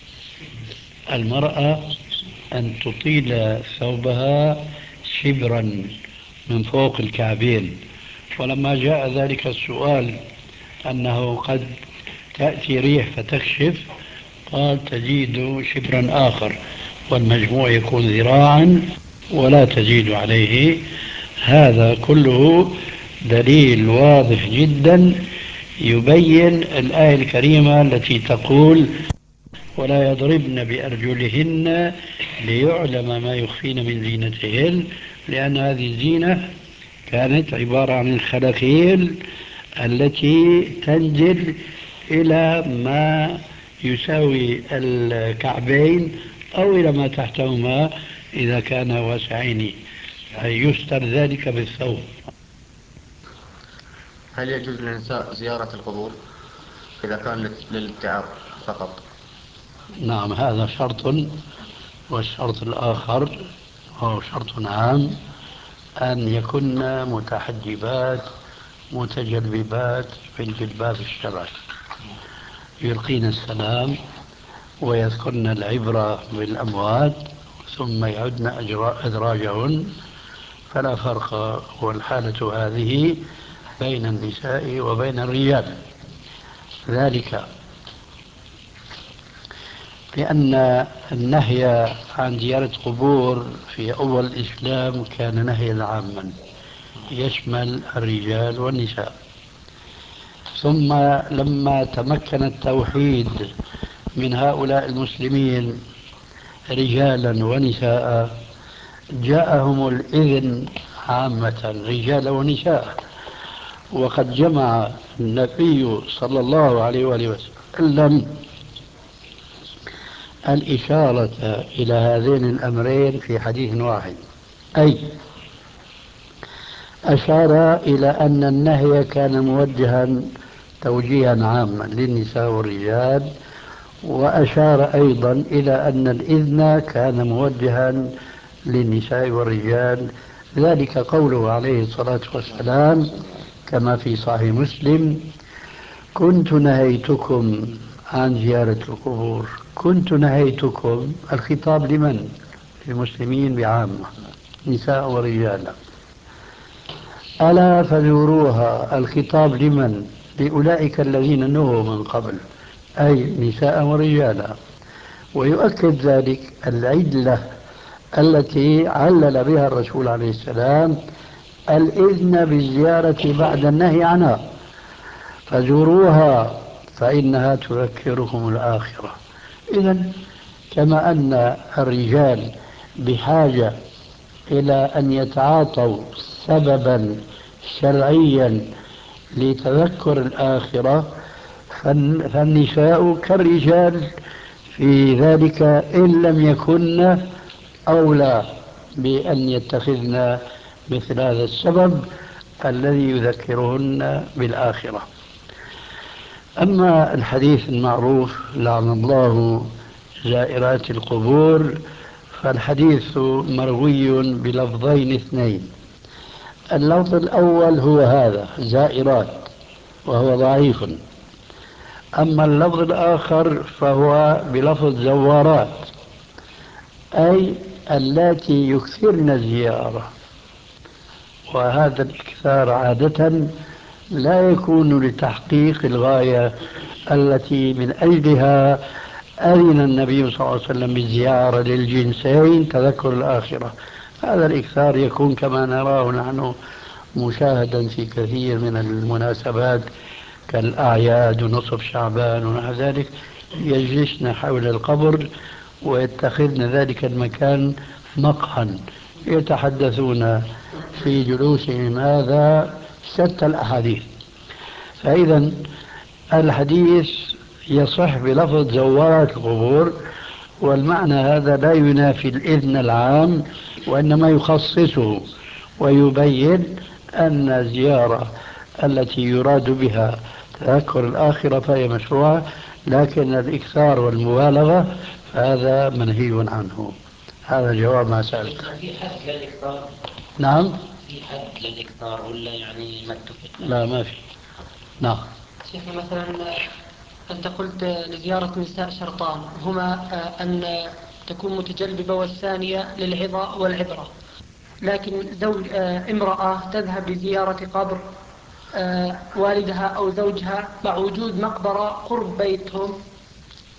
المرأة أن تطيل ثوبها شبرا من فوق الكعبين. ولما جاء ذلك السؤال أنه قد تأتي ريح فتكشف قال تزيد شبرا آخر، والمجموع يكون ذراعا ولا تزيد عليه. هذا كله دليل واضح جدا يبين الآية الكريمة التي تقول ولا يضربن بأرجلهن ليعلم ما يخفين من زينتهن، لأن هذه الزينة كانت عبارة عن الخلاخيل التي تنزل إلى ما يساوي الكعبين أو إلى ما تحتهما إذا كان واسعين، أي يستر ذلك بالثوب. هل يجوز للنساء زيارة القبور إذا كان للابتعاض فقط؟ نعم، هذا شرط. والشرط الآخر هو شرط عام، أن يكن متحجبات متجلبات في الجلباب الشرعي، يلقين السلام ويذكرن العبرة بالأموات ثم يعدن أدراجهن، فلا فرق والحالة هذه بين النساء وبين الرجال. ذلك لأن النهي عن زيارة قبور في أول الإسلام كان نهيا عاما يشمل الرجال والنساء، ثم لما تمكن التوحيد من هؤلاء المسلمين رجالا ونساء جاءهم الإذن عامة رجالا ونساء. وقد جمع النبي صلى الله عليه وآله وسلم الإشارة إلى هذين الأمرين في حديث واحد، أي أشار إلى أن النهي كان موجها توجيها عاما للنساء والرجال، وأشار أيضا إلى أن الإذن كان موجها للنساء والرجال. ذلك قوله عليه الصلاة والسلام كما في صحيح مسلم: كنت نهيتكم عن زيارة القبور. كنت نهيتكم، الخطاب لمن؟ للمسلمين بعامة، نساء ورجال. ألا فزوروها، الخطاب لمن؟ لأولئك الذين نهوا من قبل، أي نساء ورجالا. ويؤكد ذلك العلة التي علل بها الرسول عليه السلام الإذن بالزيارة بعد النهي عنها، فزوروها فإنها تذكركم الآخرة. إذن كما أن الرجال بحاجة إلى أن يتعاطوا سببا شرعيا لتذكر الآخرة، فالنساء كالرجال في ذلك إن لم يكن أولى بأن يتخذن مثل هذا السبب الذي يذكرهن بالآخرة. أما الحديث المعروف لعن الله زائرات القبور، فالحديث مروي بلفظين اثنين. اللفظ الأول هو هذا زائرات وهو ضعيف، أما اللفظ الآخر فهو بلفظ زوارات، أي اللاتي يكثرن الزيارة. وهذا الإكثار عادة لا يكون لتحقيق الغاية التي من أجلها أذن النبي صلى الله عليه وسلم بالزيارة للجنسين تذكر الآخرة. هذا الإكثار يكون كما نراه نحن مشاهدا في كثير من المناسبات كالأعياد ونصف شعبان ونحو ذلك، يجلسن حول القبر ويتخذن ذلك المكان مقهى يتحدثون في جلوسهم هذا شتى الأحاديث. فإذا الحديث يصح بلفظ زوارات القبور، والمعنى هذا لا ينافي الإذن العام، وإنما يخصصه ويبين أن الزيارة التي يراد بها تذكر الآخرة فهي مشروعة، لكن الإكثار والمبالغة فهذا منهي عنه. هذا جواب ما سألت. في حد للإكثار؟ نعم، في حد للإكثار ولا يعني ما اتفق؟ لا ما في. نعم. شيخنا مثلا أنت قلت لزيارة النساء شرطان هما أن تكون متجلبة والثانية للعظة والعبرة، لكن زوج امرأة تذهب لزيارة قبر والدها أو زوجها مع وجود مقبرة قرب بيتهم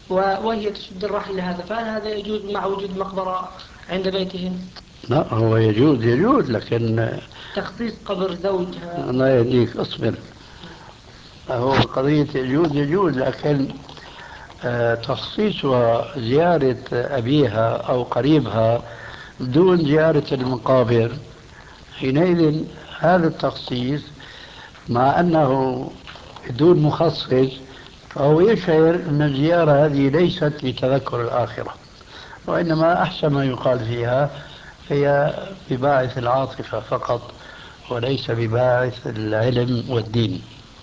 وهي تشد الرحل لهذا، فهل هذا يجوز مع وجود مقبرة عند بيتهم؟ لا هو يجوز يجوز لكن تخصيص قبر زوجها. الله يهديك اصبر. هو قضية يجوز يجوز لكن آه، تخصيصها زيارة أبيها أو قريبها دون زيارة المقابر، حينئذ هذا التخصيص مع أنه دون مخصص فهو يشعر أن الزيارة هذه ليست لتذكر الآخرة، وإنما أحسن ما يقال فيها هي بباعث العاطفة فقط وليس بباعث العلم والدين.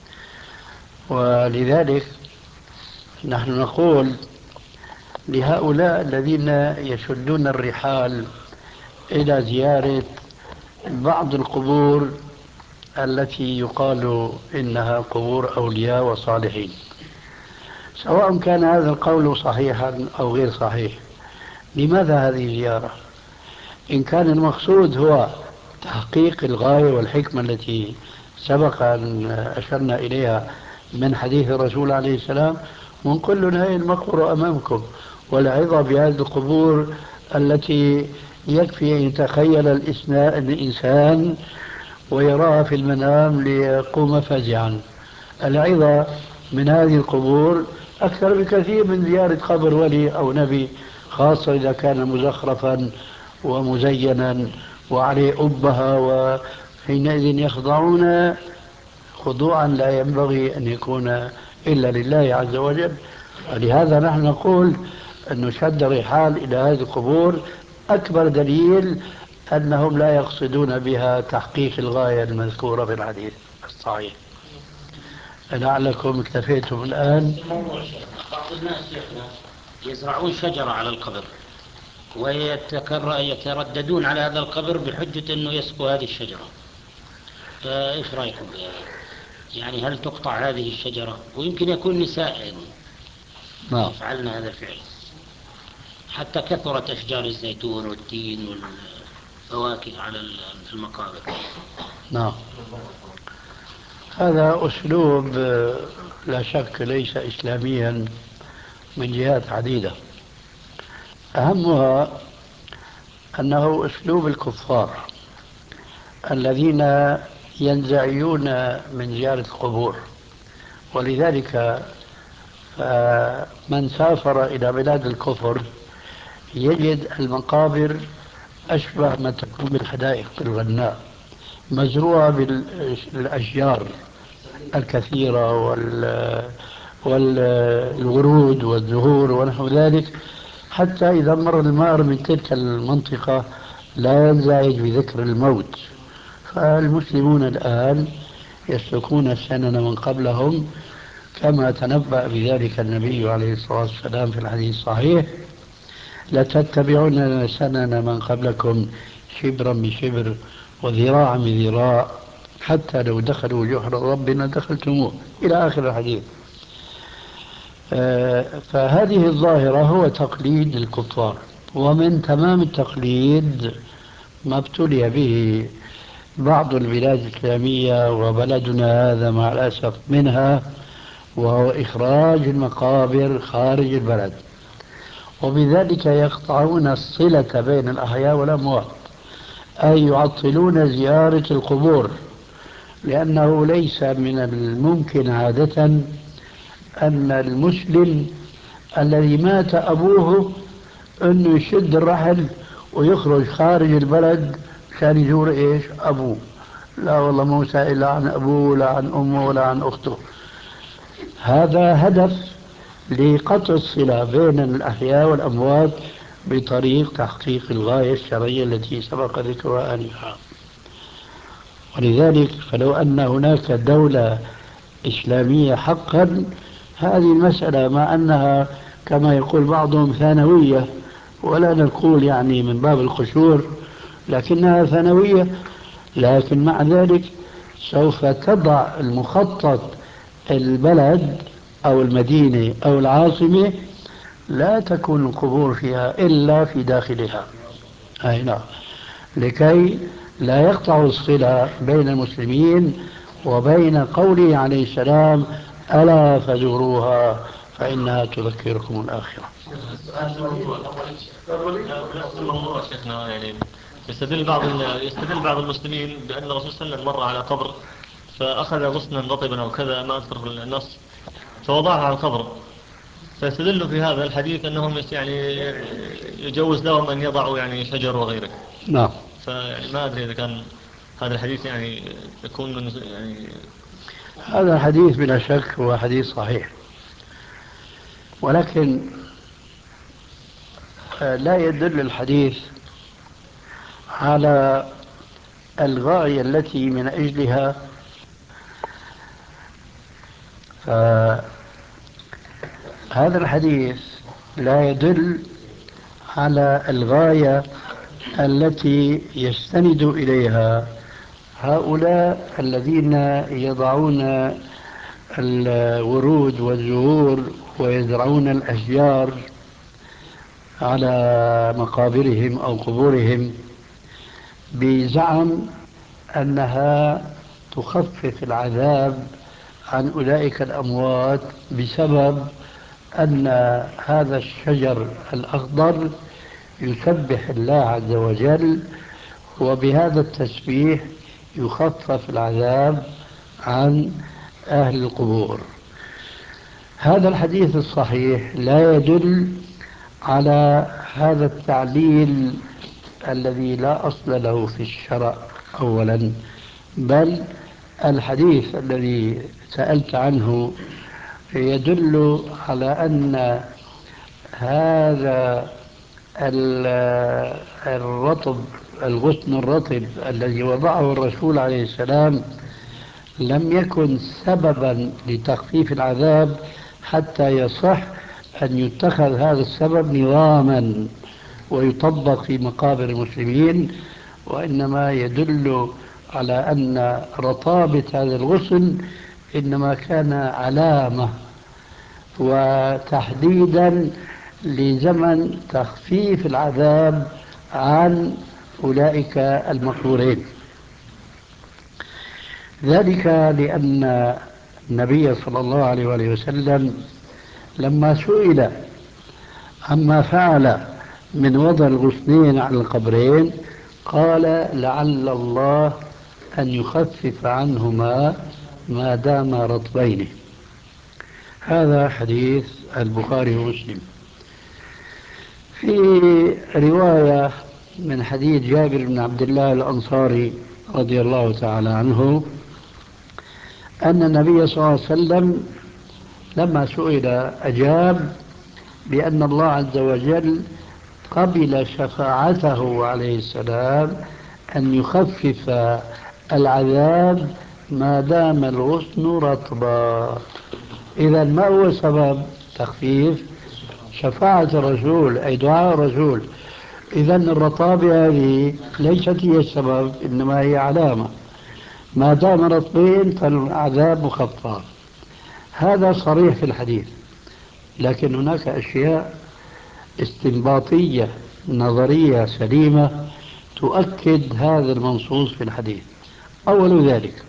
ولذلك نحن نقول لهؤلاء الذين يشدون الرحال إلى زيارة بعض القبور التي يقال إنها قبور أولياء وصالحين، سواء كان هذا القول صحيحا أو غير صحيح، لماذا هذه الزيارة؟ إن كان المقصود هو تحقيق الغاية والحكمة التي سبق أن أشرنا إليها من حديث الرسول عليه السلام، ونقول له هي المقبرة أمامكم، والعظة بهذه القبور التي يكفي أن يتخيل الإنسان ويراها في المنام ليقوم فزعا. العظة من هذه القبور أكثر بكثير من زيارة قبر ولي أو نبي، خاصة إذا كان مزخرفا ومزينا وعليه أبها، وحينئذ يخضعون خضوعا لا ينبغي أن يكون إلا لله عز وجل. ولهذا نحن نقول أن شد الرحال إلى هذه القبور أكبر دليل أنهم لا يقصدون بها تحقيق الغاية المذكورة في الحديث الصحيح. لعلكم اكتفيتم الآن. بعض الناس يزرعون شجرة على القبر ويترددون على هذا القبر بحجة أنه يسقوا هذه الشجرة، فإيش رأيكم بها؟ يعني هل تقطع هذه الشجرة؟ ويمكن يكون نساء نعم يفعلن هذا الفعل، حتى كثرت أشجار الزيتون والتين والفواكه على المقابر. نعم هذا أسلوب لا شك ليس إسلاميا من جهات عديدة، أهمها أنه أسلوب الكفار الذين ينزعجون من زيارة القبور. ولذلك فمن سافر إلى بلاد الكفر يجد المقابر أشبه ما تكون بالحدائق الغناء، مزروعة بالأشجار الكثيرة والورود والزهور ونحو ذلك، حتى إذا مر المار من تلك المنطقة لا ينزعج بذكر الموت. فالمسلمون الآن يسلكون السنن من قبلهم كما تنبأ بذلك النبي عليه الصلاة والسلام في الحديث الصحيح: لتتبعون سنن من قبلكم شبرا بشبر وذراعا بذراع حتى لو دخلوا جحر ربنا دخلتموه، إلى آخر الحديث. فهذه الظاهرة هو تقليد الكفار، ومن تمام التقليد ما ابتلي به بعض البلاد الإسلامية وبلدنا هذا مع الأسف منها، وهو إخراج المقابر خارج البلد، وبذلك يقطعون الصلة بين الأحياء والأموات، أي يعطلون زيارة القبور، لأنه ليس من الممكن عادة أن المسلم الذي مات أبوه أنه يشد الرحل ويخرج خارج البلد عشان يزور إيش أبوه. لا والله مو سائل لا عن أبوه ولا عن أمه ولا عن أخته. هذا هدف لقطع الصلة بين الأحياء والأموات بطريق تحقيق الغاية الشرعية التي سبق ذكرها آنفا. ولذلك فلو أن هناك دولة إسلامية حقا، هذه المسألة مع أنها كما يقول بعضهم ثانوية، ولا نقول يعني من باب القشور، لكنها ثانوية، لكن مع ذلك سوف تضع المخطط البلد أو المدينة أو العاصمة لا تكون القبور فيها إلا في داخلها، أي نعم، لكي لا يقطع الصلة بين المسلمين وبين قوله عليه السلام: ألا فزوروها فإنها تذكركم الآخرة. نفس الموضوع شيخنا، يعني يستدل بعض يستدل بعض المسلمين بأن الرسول صلى الله عليه وسلم مر على قبر فأخذ غصنا رطبا أو كذا، ما أذكر النص، فوضعها على القبر، فيستدل في هذا الحديث أنهم يعني يجوز لهم أن يضعوا يعني شجر وغيره. نعم. فيعني ما أدري إذا كان هذا الحديث يعني يكون من يعني هذا الحديث بلا شك هو حديث صحيح، ولكن لا يدل الحديث على الغاية التي من أجلها فهذا الحديث لا يدل على الغاية التي يستند إليها هؤلاء الذين يضعون الورود والزهور ويزرعون الأشجار على مقابرهم أو قبورهم بزعم أنها تخفف العذاب عن أولئك الأموات بسبب أن هذا الشجر الأخضر يسبح الله عز وجل، وبهذا التسبيح يخفف العذاب عن أهل القبور. هذا الحديث الصحيح لا يدل على هذا التعليل الذي لا أصل له في الشرع أولا، بل الحديث الذي سألت عنه يدل على أن هذا الرطب الغصن الرطب الذي وضعه الرسول عليه السلام لم يكن سببا لتخفيف العذاب حتى يصح أن يتخذ هذا السبب نظاما ويطبق في مقابر المسلمين، وإنما يدل على أن رطابة هذا الغصن إنما كان علامة وتحديدا لزمن تخفيف العذاب عن أولئك المقبورين. ذلك لأن النبي صلى الله عليه وآله وسلم لما سئل عما فعل من وضع الغصنين على القبرين قال لعل الله أن يخفف عنهما ما دام رطبين. هذا حديث البخاري ومسلم. في رواية من حديث جابر بن عبد الله الأنصاري رضي الله تعالى عنه أن النبي صلى الله عليه وسلم لما سئل أجاب بأن الله عز وجل قبل شفاعته عليه السلام أن يخفف العذاب ما دام الغصن رطبا. إذا ما هو سبب تخفيف؟ شفاعة الرسول أي دعاء الرسول. إذا الرطابة هذه ليست هي السبب، إنما هي علامة. ما دام رطبين فالعذاب مخفف. هذا صريح في الحديث، لكن هناك أشياء استنباطية نظرية سليمة تؤكد هذا المنصوص في الحديث. أول ذلك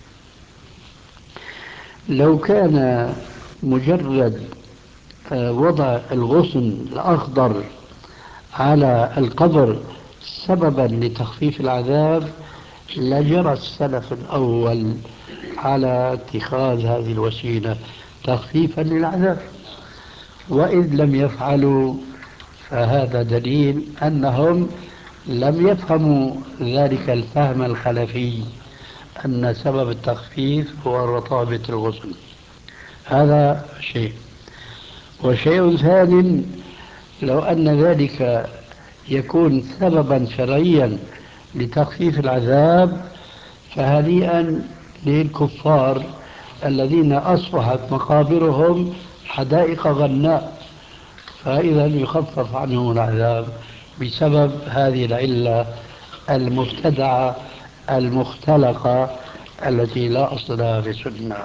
لو كان مجرد وضع الغصن الأخضر على القبر سببا لتخفيف العذاب لجرى السلف الأول على اتخاذ هذه الوسيلة تخفيفا للعذاب، وإذ لم يفعلوا فهذا دليل أنهم لم يفهموا ذلك الفهم الخلفي أن سبب التخفيف هو رطابة الغصن. هذا شيء. وشيء ثاني، لو أن ذلك يكون سببا شرعيا لتخفيف العذاب فهنيئا للكفار الذين أصبحت مقابرهم حدائق غناء، فإذا يخفف عنهم العذاب بسبب هذه العلة المبتدعة المختلقة التي لا أصل لها في السنة.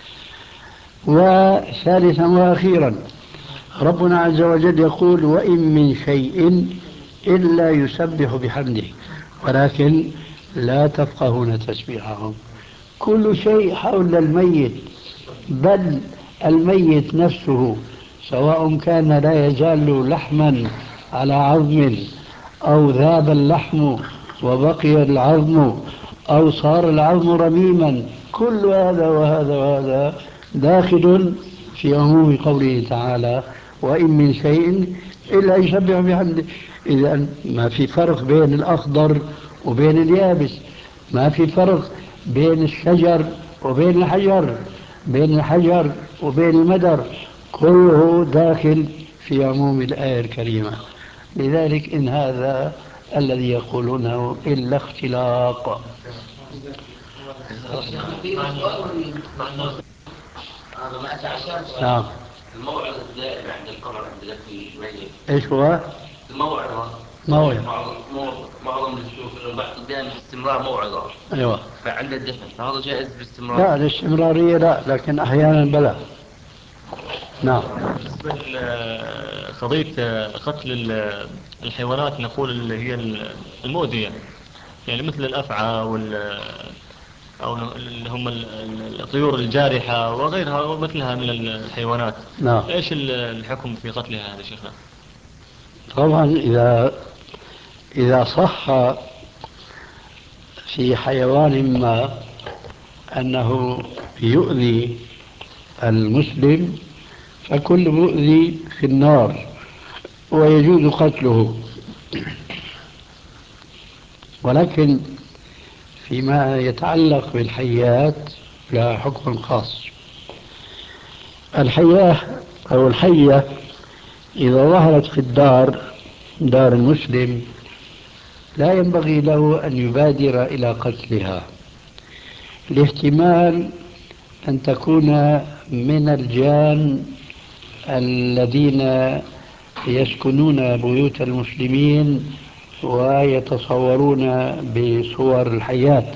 وثالثا وأخيرا ربنا عز وجل يقول وإن من شيء إلا يسبح بحمده ولكن لا تفقهون تسبيحهم. كل شيء حول الميت، بل الميت نفسه سواء كان لا يزال لحما على عظم أو ذاب اللحم وبقي العظم أو صار العظم رميما، كل هذا وهذا وهذا داخل في عموم قوله تعالى وإن من شيء إلا يسبح بحمده. إذا ما في فرق بين الأخضر وبين اليابس، ما في فرق بين الشجر وبين الحجر، بين الحجر وبين المدر، كله داخل في عموم الآية الكريمة. لذلك إن هذا الذي يقولونه إلا اختلاق. نعم. الموعظة الدائمة عند القبر عند التي ايش هو؟ الموعظة موعظة معظم الشيوخ دائما باستمرار موعظة. ايوه. فعند الدفن فهذا جائز باستمرار؟ لا الاستمرارية لا، لكن احيانا بلا. نعم. بالنسبة لقضية قتل الحيوانات نقول اللي هي المؤذية، يعني مثل الأفعى وال أو اللي هم الطيور الجارحة وغيرها ومثلها من الحيوانات. نعم. إيش الحكم في قتلها هذا شيخنا؟ طبعا إذا إذا صح في حيوان ما أنه يؤذي المسلم فكل مؤذي في النار ويجوز قتله. ولكن فيما يتعلق بالحيات لا حكم خاص. الحياة أو الحية إذا ظهرت في الدار، دار المسلم، لا ينبغي له أن يبادر إلى قتلها، لاحتمال أن تكون من الجان الذين يسكنون بيوت المسلمين ويتصورون بصور الحياة،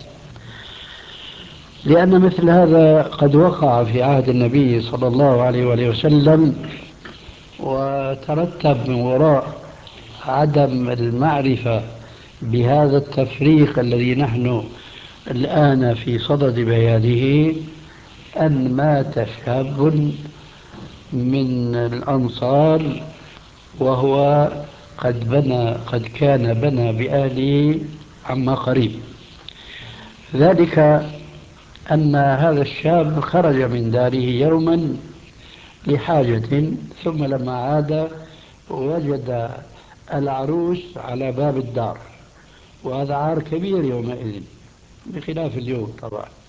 لأن مثل هذا قد وقع في عهد النبي صلى الله عليه وآله وسلم، وترتب من وراء عدم المعرفة بهذا التفريق الذي نحن الآن في صدد بيانه أن مات شاب من الأنصار وهو قد بنى قد كان بنى بأهله عما قريب. ذلك أن هذا الشاب خرج من داره يوما لحاجة، ثم لما عاد وجد العروس على باب الدار، وهذا عار كبير يومئذ بخلاف اليوم طبعا.